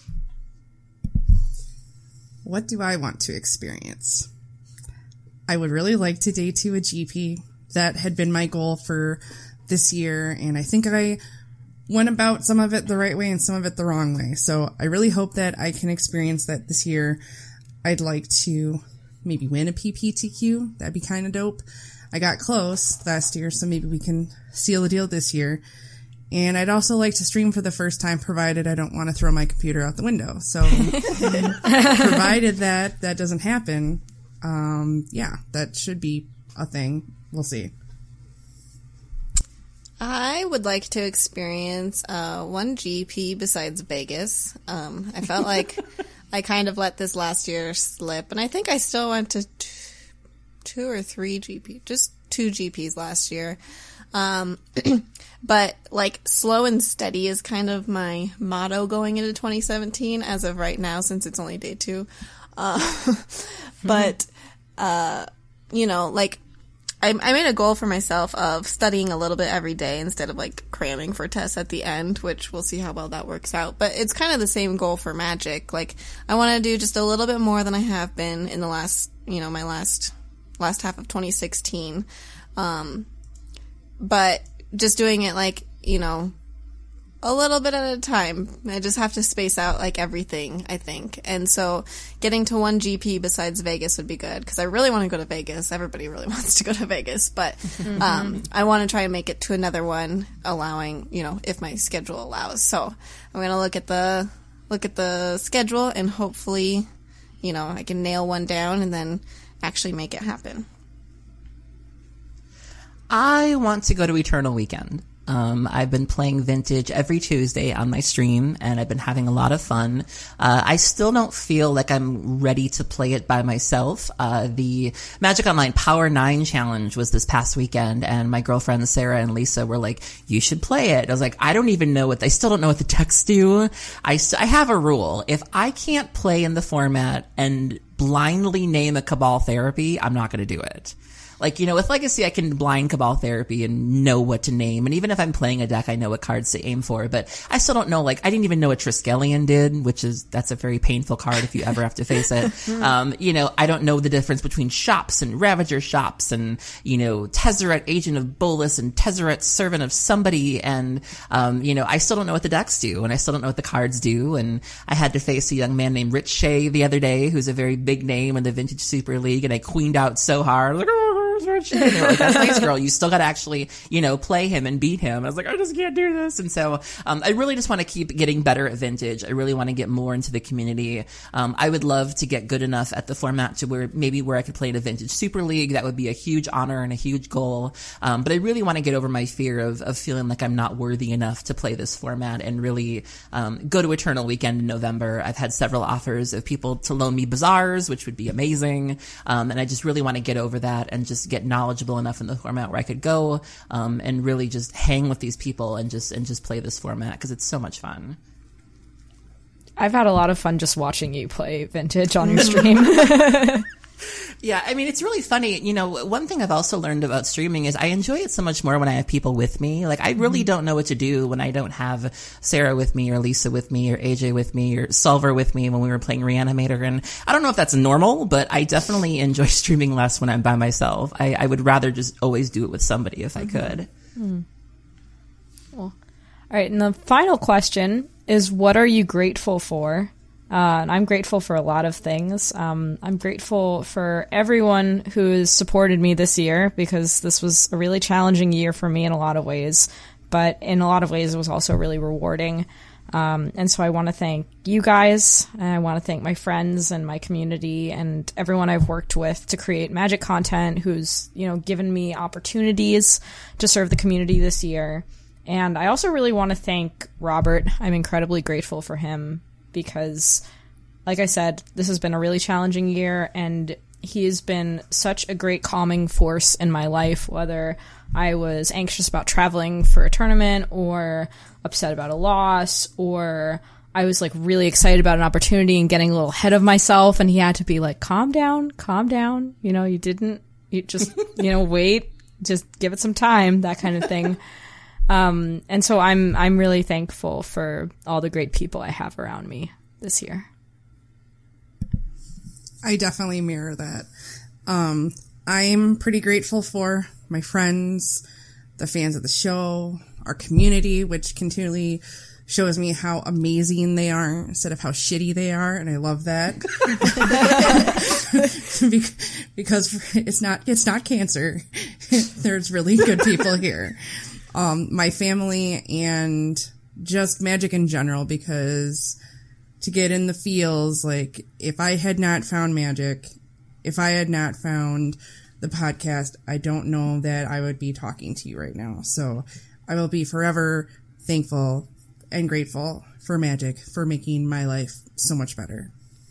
What do I want to experience? I would really like to day two a G P. That had been my goal for this year, and I think I went about some of it the right way and some of it the wrong way. So I really hope that I can experience that this year. I'd like to maybe win a P P T Q. That'd be kind of dope. I got close last year, so maybe we can seal the deal this year. And I'd also like to stream for the first time, provided I don't want to throw my computer out the window. So provided that that doesn't happen, um, yeah, that should be a thing. We'll see. I would like to experience uh, one G P besides Vegas. Um, I felt like I kind of let this last year slip, and I think I still went to t- two or three G P, just two G Ps last year. Um, but like slow and steady is kind of my motto going into twenty seventeen as of right now, since it's only day two. Uh, but uh, you know, like, I, I made a goal for myself of studying a little bit every day instead of, like, cramming for tests at the end, which we'll see how well that works out. But it's kind of the same goal for Magic. Like, I want to do just a little bit more than I have been in the last, you know, my last, last half of twenty sixteen. Um, but just doing it, like, you know, a little bit at a time. I just have to space out, like, everything, I think. And so getting to one G P besides Vegas would be good, because I really want to go to Vegas. Everybody really wants to go to Vegas, but um, I want to try and make it to another one, allowing, you know, if my schedule allows. So I'm going to look at the look at the schedule, and hopefully, you know, I can nail one down and then actually make it happen. I want to go to Eternal Weekend. Um, I've been playing Vintage every Tuesday on my stream, and I've been having a lot of fun. Uh, I still don't feel like I'm ready to play it by myself. Uh, the Magic Online Power nine Challenge was this past weekend, and my girlfriends Sarah and Lisa were like, you should play it. I was like, I don't even know what, I still don't know what the decks do. I, st- I have a rule. If I can't play in the format and blindly name a Cabal Therapy, I'm not going to do it. Like, you know, with Legacy, I can blind Cabal Therapy and know what to name. And even if I'm playing a deck, I know what cards to aim for. But I still don't know, like, I didn't even know what Triskelion did, which is, that's a very painful card if you ever have to face it. um, you know, I don't know the difference between Shops and Ravager Shops and, you know, Tezzeret Agent of Bolus and Tezzeret Servant of Somebody. And, um, you know, I still don't know what the decks do, and I still don't know what the cards do. And I had to face a young man named Rich Shea the other day, who's a very big name in the Vintage Super League, and I queened out so hard. Like, oh, and they were like, that's nice, girl. You still got to actually, you know, play him and beat him. I was like, I just can't do this. And so um, I really just want to keep getting better at Vintage. I really want to get more into the community. Um, I would love to get good enough at the format to where maybe where I could play in a Vintage Super League. That would be a huge honor and a huge goal. Um, but I really want to get over my fear of, of feeling like I'm not worthy enough to play this format and really um, go to Eternal Weekend in November. I've had several offers of people to loan me Bazaars, which would be amazing. Um, and I just really want to get over that and just get knowledgeable enough in the format where I could go um, and really just hang with these people and just and just play this format, because it's so much fun. I've had a lot of fun just watching you play Vintage on your stream. Yeah, I mean, it's really funny. You know, one thing I've also learned about streaming is I enjoy it so much more when I have people with me. Like, I really mm-hmm. don't know what to do when I don't have Sarah with me or Lisa with me or A J with me or Solver with me when we were playing Reanimator. And I don't know if that's normal, but I definitely enjoy streaming less when I'm by myself. I, I would rather just always do it with somebody if I could. Mm. Cool. All right, and the final question is, what are you grateful for? Uh, and I'm grateful for a lot of things. Um, I'm grateful for everyone who has supported me this year, because this was a really challenging year for me in a lot of ways. But in a lot of ways, it was also really rewarding. Um, and so I want to thank you guys. And I want to thank my friends and my community and everyone I've worked with to create Magic content, who's, you know, given me opportunities to serve the community this year. And I also really want to thank Robert. I'm incredibly grateful for him, because, like I said, this has been a really challenging year, and he has been such a great calming force in my life, whether I was anxious about traveling for a tournament or upset about a loss, or I was like really excited about an opportunity and getting a little ahead of myself, and he had to be like, calm down, calm down. You know, you didn't, you just, you know, wait, just give it some time, that kind of thing. Um, and so I'm, I'm really thankful for all the great people I have around me this year. I definitely mirror that. Um, I'm pretty grateful for my friends, the fans of the show, our community, which continually shows me how amazing they are instead of how shitty they are. And I love that. Because it's not, it's not cancer. There's really good people here. Um, my family and just Magic in general, because to get in the feels, like, if I had not found Magic, if I had not found the podcast, I don't know that I would be talking to you right now. So I will be forever thankful and grateful for Magic for making my life so much better.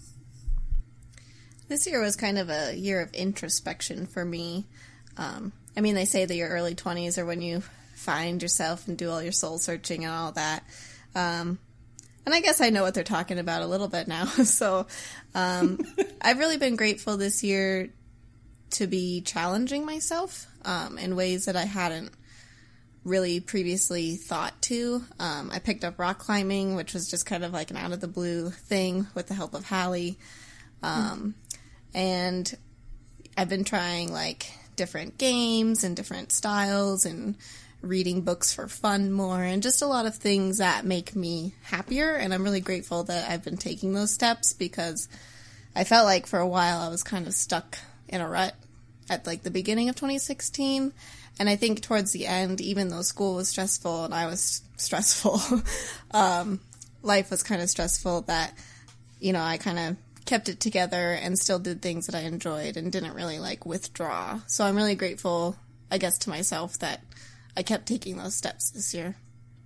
This year was kind of a year of introspection for me. Um, I mean, they say that your early twenties are when you find yourself and do all your soul searching and all that. Um, and I guess I know what they're talking about a little bit now. So um, I've really been grateful this year to be challenging myself um, in ways that I hadn't really previously thought to. Um, I picked up rock climbing, which was just kind of like an out of the blue thing with the help of Hallie. Um, and I've been trying like different games and different styles and reading books for fun more and just a lot of things that make me happier. And I'm really grateful that I've been taking those steps because I felt like for a while I was kind of stuck in a rut at like the beginning of twenty sixteen. And I think towards the end, even though school was stressful and I was stressful, um, life was kind of stressful that, you know, I kind of kept it together and still did things that I enjoyed and didn't really like withdraw. So I'm really grateful, I guess, to myself that I kept taking those steps this year.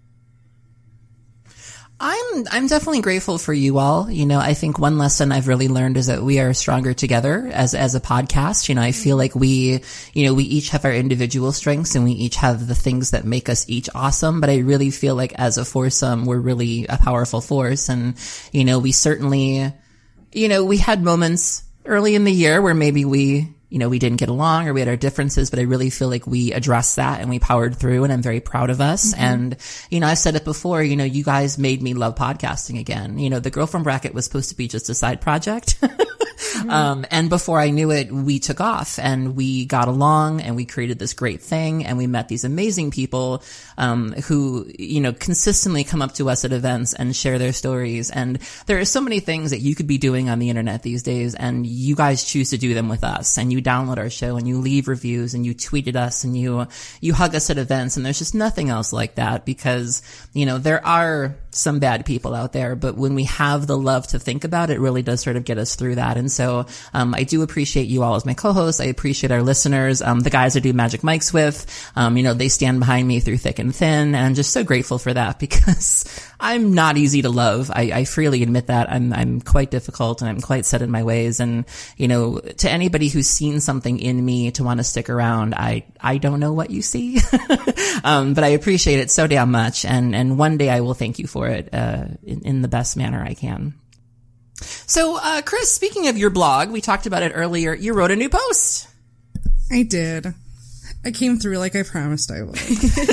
I'm I'm definitely grateful for you all. You know, I think one lesson I've really learned is that we are stronger together as as a podcast. You know, I feel like we, you know, we each have our individual strengths and we each have the things that make us each awesome. But I really feel like as a foursome, we're really a powerful force. And, you know, we certainly, you know, we had moments early in the year where maybe we, you know, we didn't get along or we had our differences, but I really feel like we addressed that and we powered through, and I'm very proud of us. Mm-hmm. And, you know, I said it before, you know, you guys made me love podcasting again. You know, the Girlfriend Bracket was supposed to be just a side project. Mm-hmm. Um, and before I knew it, we took off and we got along and we created this great thing and we met these amazing people, um, who, you know, consistently come up to us at events and share their stories. And there are so many things that you could be doing on the internet these days, and you guys choose to do them with us, and you download our show and you leave reviews and you tweet at us and you, you hug us at events. And there's just nothing else like that because, you know, there are some bad people out there, but when we have the love to think about, it really does sort of get us through that. And so, um, I do appreciate you all as my co-hosts. I appreciate our listeners, um, the guys I do Magic Mics with. Um, you know, they stand behind me through thick and thin, and I'm just so grateful for that because I'm not easy to love. I, I freely admit that. I'm, I'm quite difficult and I'm quite set in my ways. And, you know, to anybody who's seen something in me to want to stick around, I, I don't know what you see. um, but I appreciate it so damn much. And, and one day I will thank you for it, uh, in, in the best manner I can. So, uh, Chris, speaking of your blog, we talked about it earlier. You wrote a new post. I did. I came through like I promised I would.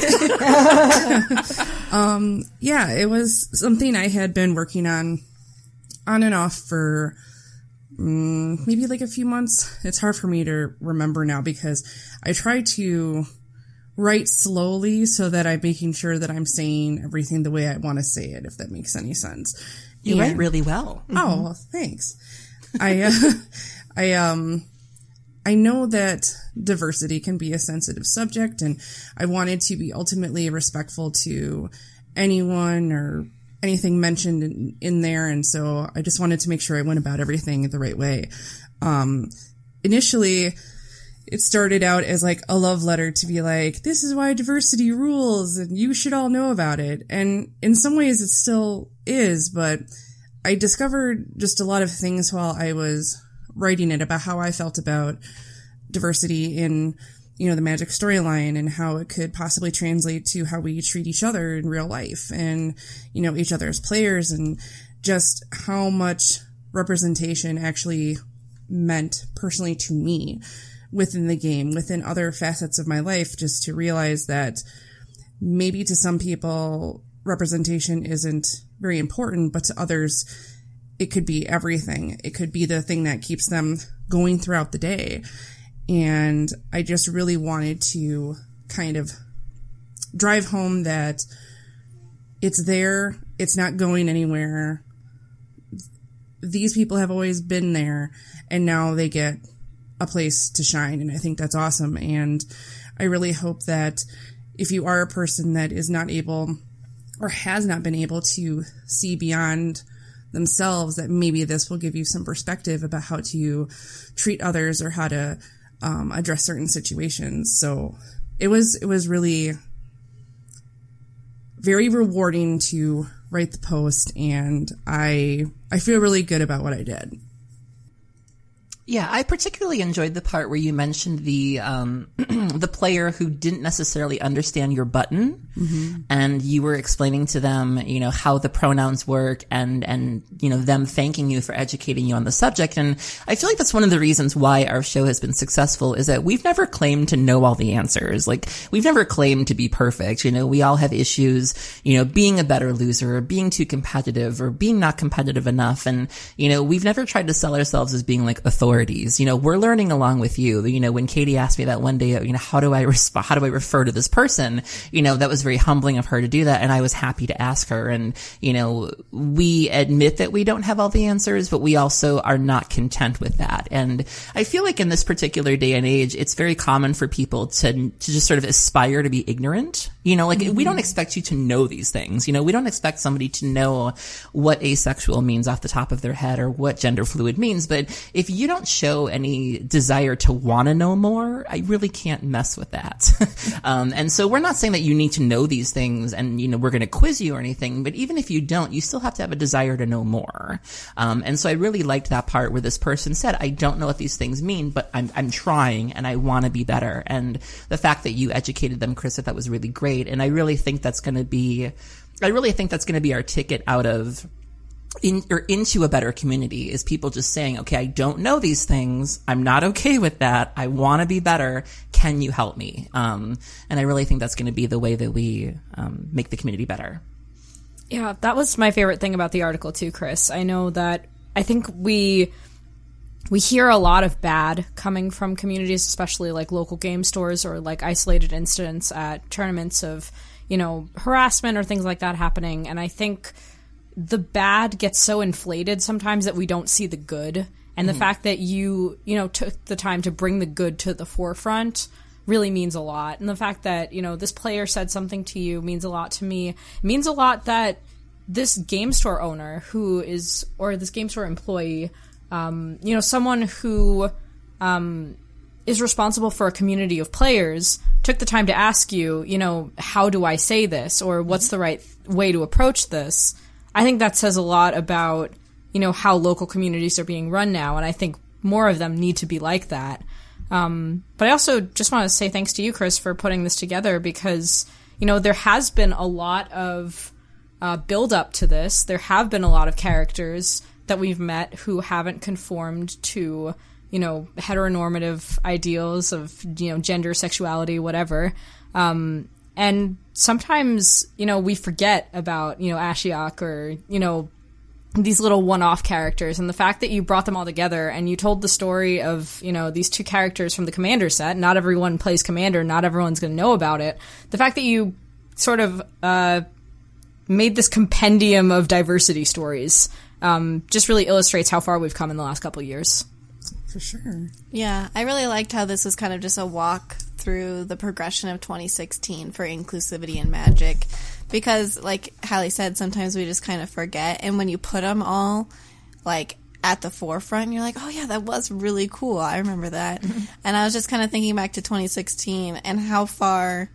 um, yeah, it was something I had been working on on and off for um, maybe like a few months. It's hard for me to remember now because I try to write slowly so that I'm making sure that I'm saying everything the way I want to say it, if that makes any sense. You and, write really well. Mm-hmm. Oh, well, thanks. I, uh, I, um, I know that diversity can be a sensitive subject, and I wanted to be ultimately respectful to anyone or anything mentioned in, in there, and so I just wanted to make sure I went about everything the right way. Um, initially, it started out as like a love letter to be like, this is why diversity rules, and you should all know about it. And in some ways it still is, but I discovered just a lot of things while I was writing it about how I felt about diversity in, you know, the Magic storyline and how it could possibly translate to how we treat each other in real life and, you know, each other as players, and just how much representation actually meant personally to me within the game, within other facets of my life, just to realize that maybe to some people representation isn't very important, but to others it could be everything. It could be the thing that keeps them going throughout the day. And I just really wanted to kind of drive home that it's there, it's not going anywhere. These people have always been there, and now they get a place to shine, and I think that's awesome. And I really hope that if you are a person that is not able or has not been able to see beyond themselves, that maybe this will give you some perspective about how to treat others or how to um, address certain situations. So it was it was really very rewarding to write the post, and I I feel really good about what I did. Yeah, I particularly enjoyed the part where you mentioned the um, the player who didn't necessarily understand your button, mm-hmm. and you were explaining to them, you know, how the pronouns work, and and you know them thanking you for educating you on the subject. And I feel like that's one of the reasons why our show has been successful, is that we've never claimed to know all the answers. Like, we've never claimed to be perfect. You know, we all have issues. You know, being a better loser, or being too competitive, or being not competitive enough, and you know, we've never tried to sell ourselves as being like authority. You know, we're learning along with you. You know, when Katie asked me that one day, you know, how do I resp- how do I refer to this person? You know, that was very humbling of her to do that. And I was happy to ask her. And, you know, we admit that we don't have all the answers, but we also are not content with that. And I feel like in this particular day and age, it's very common for people to, to just sort of aspire to be ignorant. You know, like, mm-hmm. we don't expect you to know these things. You know, we don't expect somebody to know what asexual means off the top of their head, or what gender fluid means. But if you don't show any desire to want to know more, I really can't mess with that. um, and so we're not saying that you need to know these things and, you know, we're going to quiz you or anything, but even if you don't, you still have to have a desire to know more. Um, and so I really liked that part where this person said, I don't know what these things mean, but I'm, I'm trying and I want to be better. And the fact that you educated them, Chris, I thought was really great. And I really think that's going to be, I really think that's going to be our ticket out of In, or into a better community, is people just saying, okay, I don't know these things. I'm not okay with that. I want to be better. Can you help me? Um, and I really think that's going to be the way that we um, make the community better. Yeah, that was my favorite thing about the article too, Chris. I know that I think we we hear a lot of bad coming from communities, especially like local game stores or like isolated incidents at tournaments of, you know, harassment or things like that happening. And I think the bad gets so inflated sometimes that we don't see the good. And the mm-hmm. fact that you, you know, took the time to bring the good to the forefront really means a lot. And the fact that, you know, this player said something to you means a lot to me. It means a lot that this game store owner who is, or this game store employee, um, you know, someone who um, is responsible for a community of players took the time to ask you, you know, how do I say this? Or what's the right way to approach this? I think that says a lot about, you know, how local communities are being run now, and I think more of them need to be like that. Um, but I also just want to say thanks to you, Chris, for putting this together, because, you know, there has been a lot of uh, build up to this. There have been a lot of characters that we've met who haven't conformed to, you know, heteronormative ideals of, you know, gender, sexuality, whatever. Um, And sometimes, you know, we forget about, you know, Ashiok or, you know, these little one-off characters. And the fact that you brought them all together and you told the story of, you know, these two characters from the Commander set. Not everyone plays Commander. Not everyone's going to know about it. The fact that you sort of uh, made this compendium of diversity stories um, just really illustrates how far we've come in the last couple of years. For sure. Yeah, I really liked how this was kind of just a walk through the progression of twenty sixteen for inclusivity in Magic, because like Hallie said, sometimes we just kind of forget, and when you put them all like at the forefront, you're like, oh yeah, that was really cool, I remember that. Mm-hmm. And I was just kind of thinking back to twenty sixteen and how far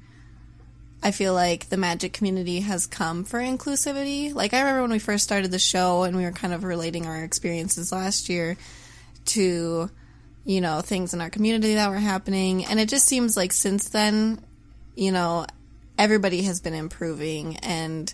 I feel like the Magic community has come for inclusivity. Like, I remember when we first started the show and we were kind of relating our experiences last year to, you know, things in our community that were happening. And it just seems like since then, you know, everybody has been improving, and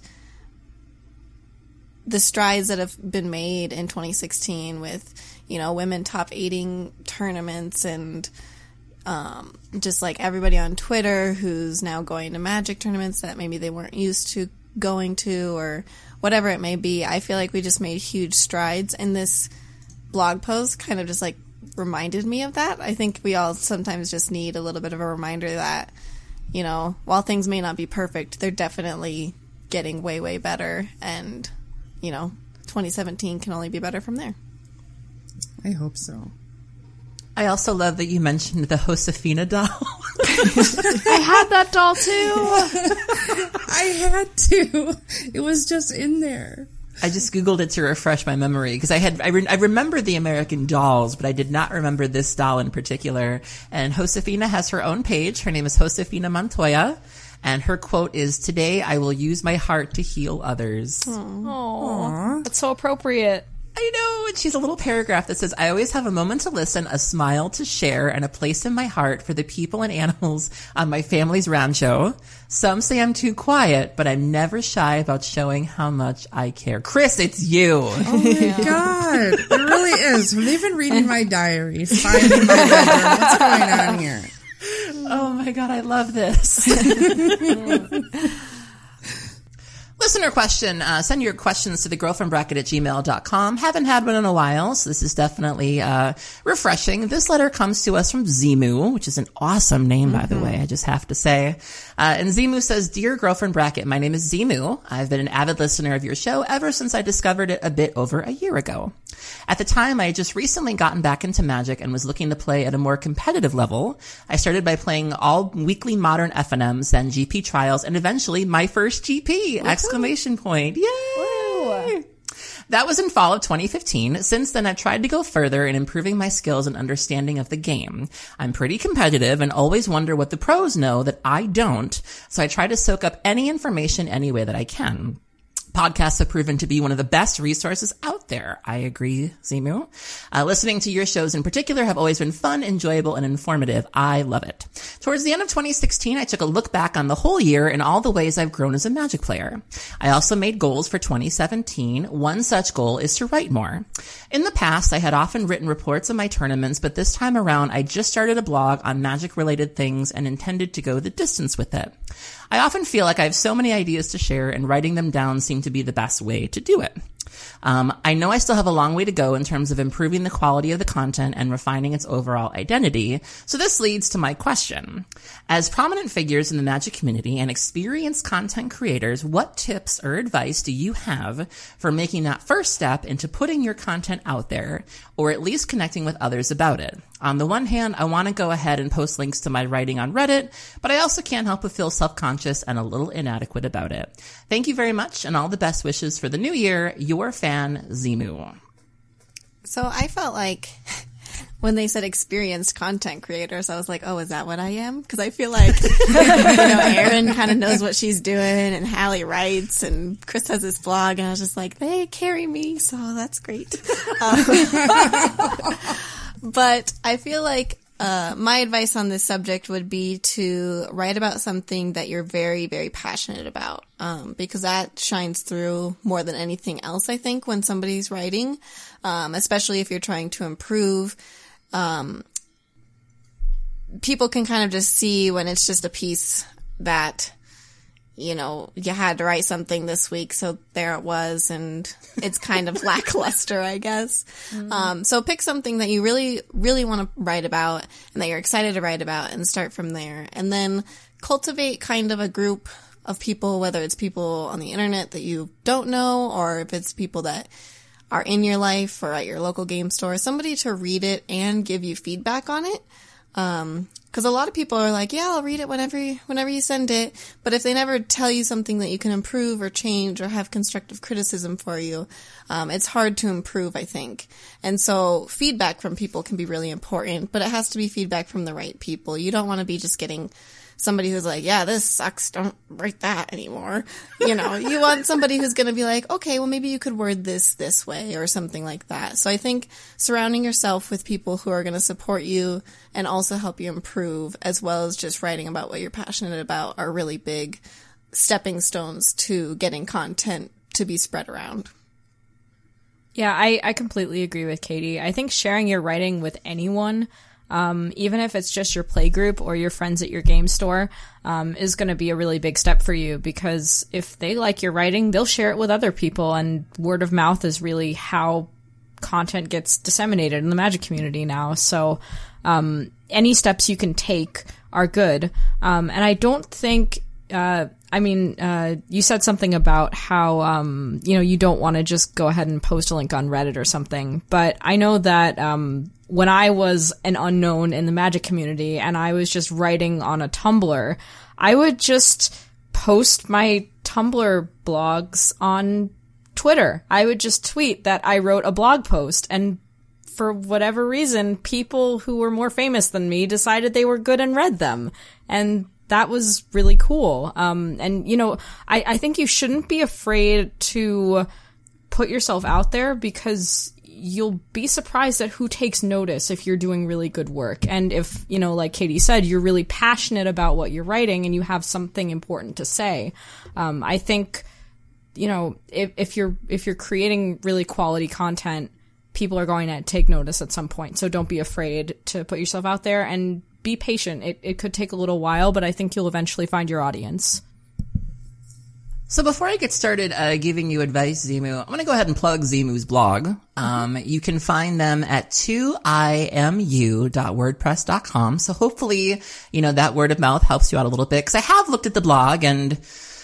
the strides that have been made in twenty sixteen with, you know, women top eighting tournaments, and um, just like everybody on Twitter who's now going to Magic tournaments that maybe they weren't used to going to, or whatever it may be. I feel like we just made huge strides, and this blog post kind of just like reminded me of that. I think we all sometimes just need a little bit of a reminder that, you know, while things may not be perfect, they're definitely getting way, way better. And, you know, twenty seventeen can only be better from there. I hope so. I also love that you mentioned the Josefina doll. I had that doll too. I had to. It was just in there. I just Googled it to refresh my memory, because I had I, re- I remember the American Dolls, but I did not remember this doll in particular. And Josefina has her own page. Her name is Josefina Montoya, and her quote is, "Today I will use my heart to heal others." Oh, that's so appropriate. I know. And she's a little paragraph that says, I always have a moment to listen, a smile to share, and a place in my heart for the people and animals on my family's rancho. Some say I'm too quiet, but I'm never shy about showing how much I care. Chris, it's you. Oh my God. It really is. They've been reading my diaries, finding my bedroom. What's going on here? Oh my God, I love this. Listener question. Uh, send your questions to the girlfriend bracket at gmail dot com. Haven't had one in a while, so this is definitely uh refreshing. This letter comes to us from Zimu, which is an awesome name, by mm-hmm. the way, I just have to say. Uh, and Zimu says, Dear Girlfriend Bracket, my name is Zimu. I've been an avid listener of your show ever since I discovered it a bit over a year ago. At the time, I had just recently gotten back into Magic and was looking to play at a more competitive level. I started by playing all weekly modern F N Ms, then G P trials, and eventually my first G P! Woo-hoo. Exclamation point. Yay! Woo. That was in fall of twenty fifteen. Since then, I've tried to go further in improving my skills and understanding of the game. I'm pretty competitive and always wonder what the pros know that I don't, so I try to soak up any information any way that I can. Podcasts have proven to be one of the best resources out there. I agree, Zimu. Uh, listening to your shows in particular have always been fun, enjoyable, and informative. I love it. Towards the end of twenty sixteen, I took a look back on the whole year and all the ways I've grown as a Magic player. I also made goals for twenty seventeen. One such goal is to write more. In the past, I had often written reports of my tournaments, but this time around, I just started a blog on Magic-related things and intended to go the distance with it. I often feel like I have so many ideas to share, and writing them down seemed to be the best way to do it. Um, I know I still have a long way to go in terms of improving the quality of the content and refining its overall identity, so this leads to my question. As prominent figures in the Magic community and experienced content creators, what tips or advice do you have for making that first step into putting your content out there, or at least connecting with others about it? On the one hand, I want to go ahead and post links to my writing on Reddit, but I also can't help but feel self-conscious and a little inadequate about it. Thank you very much, and all the best wishes for the new year. Your fan, Zimu. So I felt like when they said experienced content creators, I was like, oh, is that what I am? Because I feel like, you know, Erin kind of knows what she's doing, and Hallie writes, and Chris has his blog, and I was just like, they carry me, so that's great. Um, but I feel like uh my advice on this subject would be to write about something that you're very, very passionate about, um, because that shines through more than anything else, I think, when somebody's writing, um, especially if you're trying to improve. Um, people can kind of just see when it's just a piece that, you know, you had to write something this week, so there it was, and it's kind of lackluster, I guess. Mm-hmm. Um, so pick something that you really, really want to write about and that you're excited to write about, and start from there. And then cultivate kind of a group of people, whether it's people on the internet that you don't know, or if it's people that are in your life or at your local game store, somebody to read it and give you feedback on it. Um, cause a lot of people are like, yeah, I'll read it whenever you, whenever you send it. But if they never tell you something that you can improve or change or have constructive criticism for you, um, it's hard to improve, I think. And so feedback from people can be really important, but it has to be feedback from the right people. You don't want to be just getting somebody who's like, yeah, this sucks, don't write that anymore. You know, you want somebody who's going to be like, okay, well, maybe you could word this this way or something like that. So I think surrounding yourself with people who are going to support you and also help you improve, as well as just writing about what you're passionate about, are really big stepping stones to getting content to be spread around. Yeah, I, I completely agree with Katie. I think sharing your writing with anyone, Um, even if it's just your play group or your friends at your game store, um, is going to be a really big step for you, because if they like your writing, they'll share it with other people, and word of mouth is really how content gets disseminated in the Magic community now. So, um, any steps you can take are good. Um, and I don't think, uh, I mean, uh, you said something about how, um, you know, you don't want to just go ahead and post a link on Reddit or something, but I know that, um, when I was an unknown in the Magic community and I was just writing on a Tumblr, I would just post my Tumblr blogs on Twitter. I would just tweet that I wrote a blog post, and for whatever reason, people who were more famous than me decided they were good and read them. And that was really cool. Um, and, you know, I, I think you shouldn't be afraid to put yourself out there, because you'll be surprised at who takes notice if you're doing really good work. And if, you know, like Katie said, you're really passionate about what you're writing and you have something important to say. Um, I think, you know, if, if you're, if you're creating really quality content, people are going to take notice at some point. So don't be afraid to put yourself out there, and be patient. It, it could take a little while, but I think you'll eventually find your audience. So before I get started uh, giving you advice, Zimu, I'm going to go ahead and plug Zimu's blog. Um, you can find them at two I M U dot wordpress dot com. So hopefully, you know, that word of mouth helps you out a little bit, because I have looked at the blog, and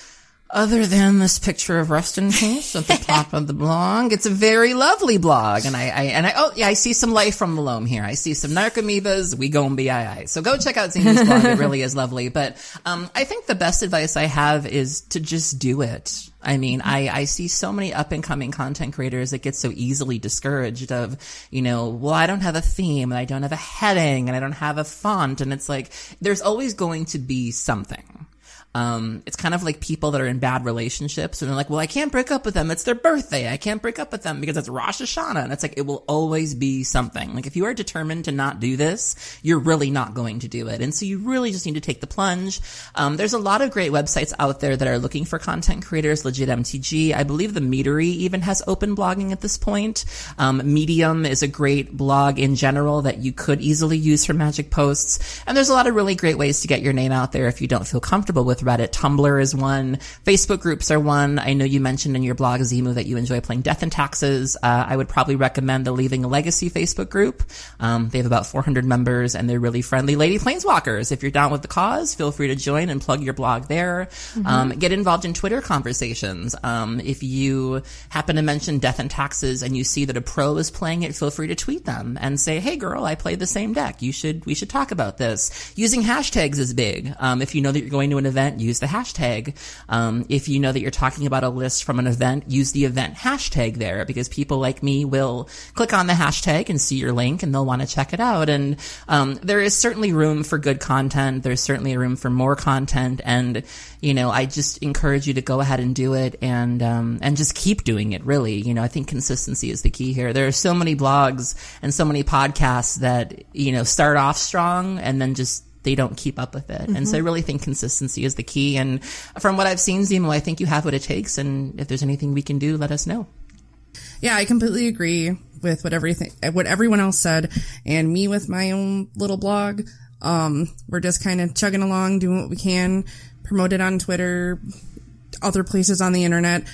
other than this picture of rest in peace at the top of the blog, it's a very lovely blog. And I, I, and I, oh yeah, I see some life from the loam here. I see some narcomoebas. We gon' be aye aye. So go check out Zimu's blog. It really is lovely. But, um, I think the best advice I have is to just do it. I mean, I, I see so many up and coming content creators that get so easily discouraged of, you know, well, I don't have a theme, and I don't have a heading, and I don't have a font. And it's like, there's always going to be something. Um, it's kind of like people that are in bad relationships and they're like, well, I can't break up with them. It's their birthday. I can't break up with them because it's Rosh Hashanah. And it's like, it will always be something. Like, if you are determined to not do this, you're really not going to do it. And so you really just need to take the plunge. Um, there's a lot of great websites out there that are looking for content creators, Legit M T G. I believe the Meadery even has open blogging at this point. Um, Medium is a great blog in general that you could easily use for magic posts. And there's a lot of really great ways to get your name out there if you don't feel comfortable with Reddit. Tumblr is one. Facebook groups are one. I know you mentioned in your blog, Zimu, that you enjoy playing Death and Taxes. Uh, I would probably recommend the Leaving a Legacy Facebook group. Um, they have about four hundred members, and they're really friendly Lady Planeswalkers. If you're down with the cause, feel free to join and plug your blog there. Mm-hmm. Um, get involved in Twitter conversations. Um, if you happen to mention Death and Taxes and you see that a pro is playing it, feel free to tweet them and say, hey girl, I played the same deck. You should, we should talk about this. Using hashtags is big. Um, if you know that you're going to an event, use the hashtag. Um, if you know that you're talking about a list from an event, use the event hashtag there, because people like me will click on the hashtag and see your link and they'll want to check it out. And, um, there is certainly room for good content. There's certainly room for more content. And, you know, I just encourage you to go ahead and do it, and, um, and just keep doing it, really. You know, I think consistency is the key here. There are so many blogs and so many podcasts that, you know, start off strong and then just they don't keep up with it. Mm-hmm. And so I really think consistency is the key. And from what I've seen, Zimu, I think you have what it takes. And if there's anything we can do, let us know. Yeah, I completely agree with what everything, what everyone else said. And me with my own little blog, um, we're just kind of chugging along, doing what we can, promote it on Twitter, other places on the internet.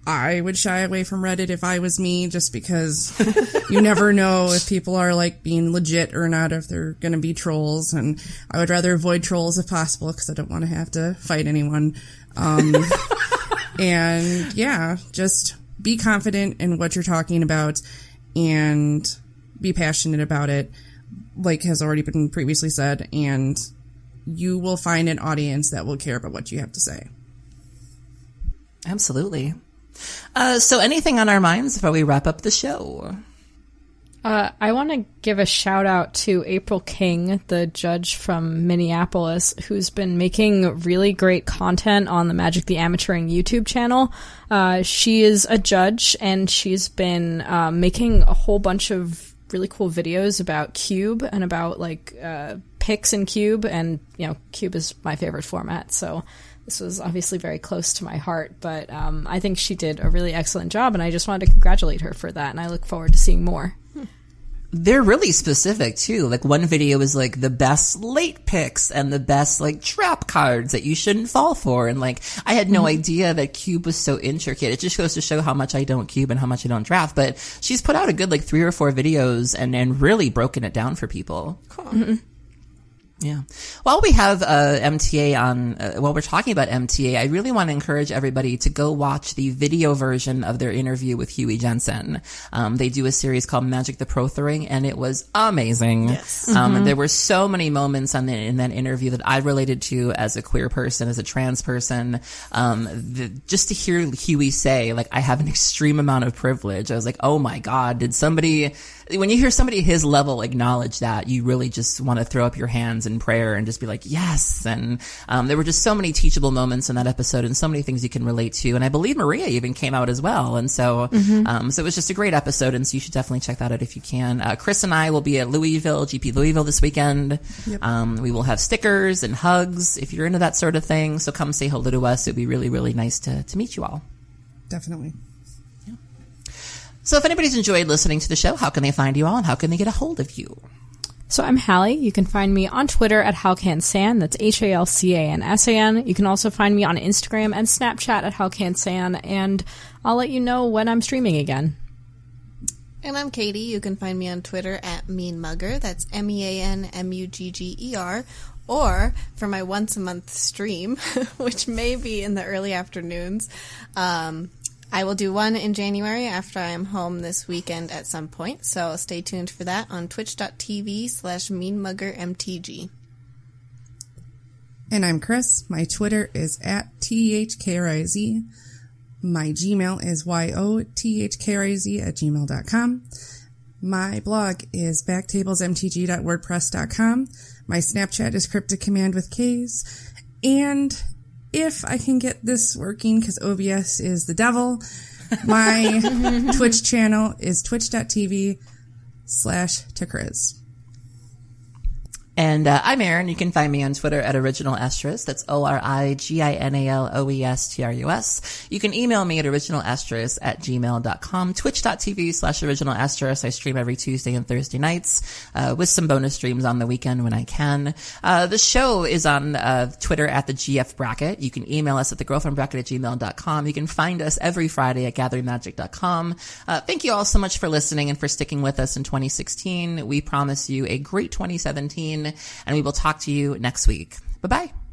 I would shy away from Reddit if I was me, just because you never know if people are like being legit or not, if they're going to be trolls. And I would rather avoid trolls if possible, because I don't want to have to fight anyone. Um, and yeah, just be confident in what you're talking about and be passionate about it, like has already been previously said. And you will find an audience that will care about what you have to say. Absolutely. Uh, so anything on our minds before we wrap up the show? Uh, I want to give a shout out to April King, the judge from Minneapolis, who's been making really great content on the Magic the Amateuring YouTube channel. Uh, she is a judge, and she's been uh, making a whole bunch of really cool videos about Cube and about like uh, picks in Cube, and you know, Cube is my favorite format, so this was obviously very close to my heart, but um, I think she did a really excellent job, and I just wanted to congratulate her for that, and I look forward to seeing more. They're really specific, too. Like, one video is, like, the best late picks and the best, like, trap cards that you shouldn't fall for. And, like, I had no mm-hmm. idea that Cube was so intricate. It just goes to show how much I don't Cube and how much I don't draft. But she's put out a good, like, three or four videos and, and really broken it down for people. Cool. Mm-hmm. Yeah. While we have uh, M T A on, uh, while we're talking about M T A, I really want to encourage everybody to go watch the video version of their interview with Huey Jensen. Um, they do a series called Magic the Prothering, and it was amazing. Yes. Um, mm-hmm. There were so many moments on the, in that interview that I related to as a queer person, as a trans person. Um, the, just to hear Huey say, like, I have an extreme amount of privilege. I was like, oh my God, did somebody when you hear somebody his level acknowledge that, you really just want to throw up your hands in prayer and just be like, yes. And um, there were just so many teachable moments in that episode and so many things you can relate to. And I believe Maria even came out as well. And so, mm-hmm. um, so it was just a great episode. And so you should definitely check that out if you can. Uh, Chris and I will be at Louisville, G P Louisville this weekend. Yep. Um, we will have stickers and hugs if you're into that sort of thing. So come say hello to us. It'd be really, really nice to, to meet you all. Definitely. So if anybody's enjoyed listening to the show, how can they find you all and how can they get a hold of you? So I'm Hallie. You can find me on Twitter at HalCanSan. That's H A L C A N S A N. You can also find me on Instagram and Snapchat at HalCanSan, and I'll let you know when I'm streaming again. And I'm Katie. You can find me on Twitter at Mean Mugger. That's M E A N M U G G E R. Or for my once a month stream, which may be in the early afternoons, um, I will do one in January after I am home this weekend at some point, so stay tuned for that on twitch.tv slash meanmuggermtg. And I'm Chris. My Twitter is at T H K R I Z. My Gmail is Y O T H K R I Z at gmail dot com. My blog is backtables m t g dot wordpress dot com. My Snapchat is Cryptic Command with K's. And if I can get this working, because O B S is the devil, my Twitch channel is twitch.tv slash Takriz. And uh, I'm Aaron. You can find me on Twitter at Original Estrus. That's O R I G I N A L O E S T R U S. You can email me at originalestrus at gmail dot com. Twitch.tv slash Original Estrus. I stream every Tuesday and Thursday nights uh, with some bonus streams on the weekend when I can. Uh, the show is on uh, Twitter at the G F Bracket. You can email us at thegirlfriendbracket at gmail dot com. You can find us every Friday at gathering magic dot com. Uh, thank you all so much for listening and for sticking with us in twenty sixteen. We promise you a great twenty seventeen. And we will talk to you next week. Bye-bye.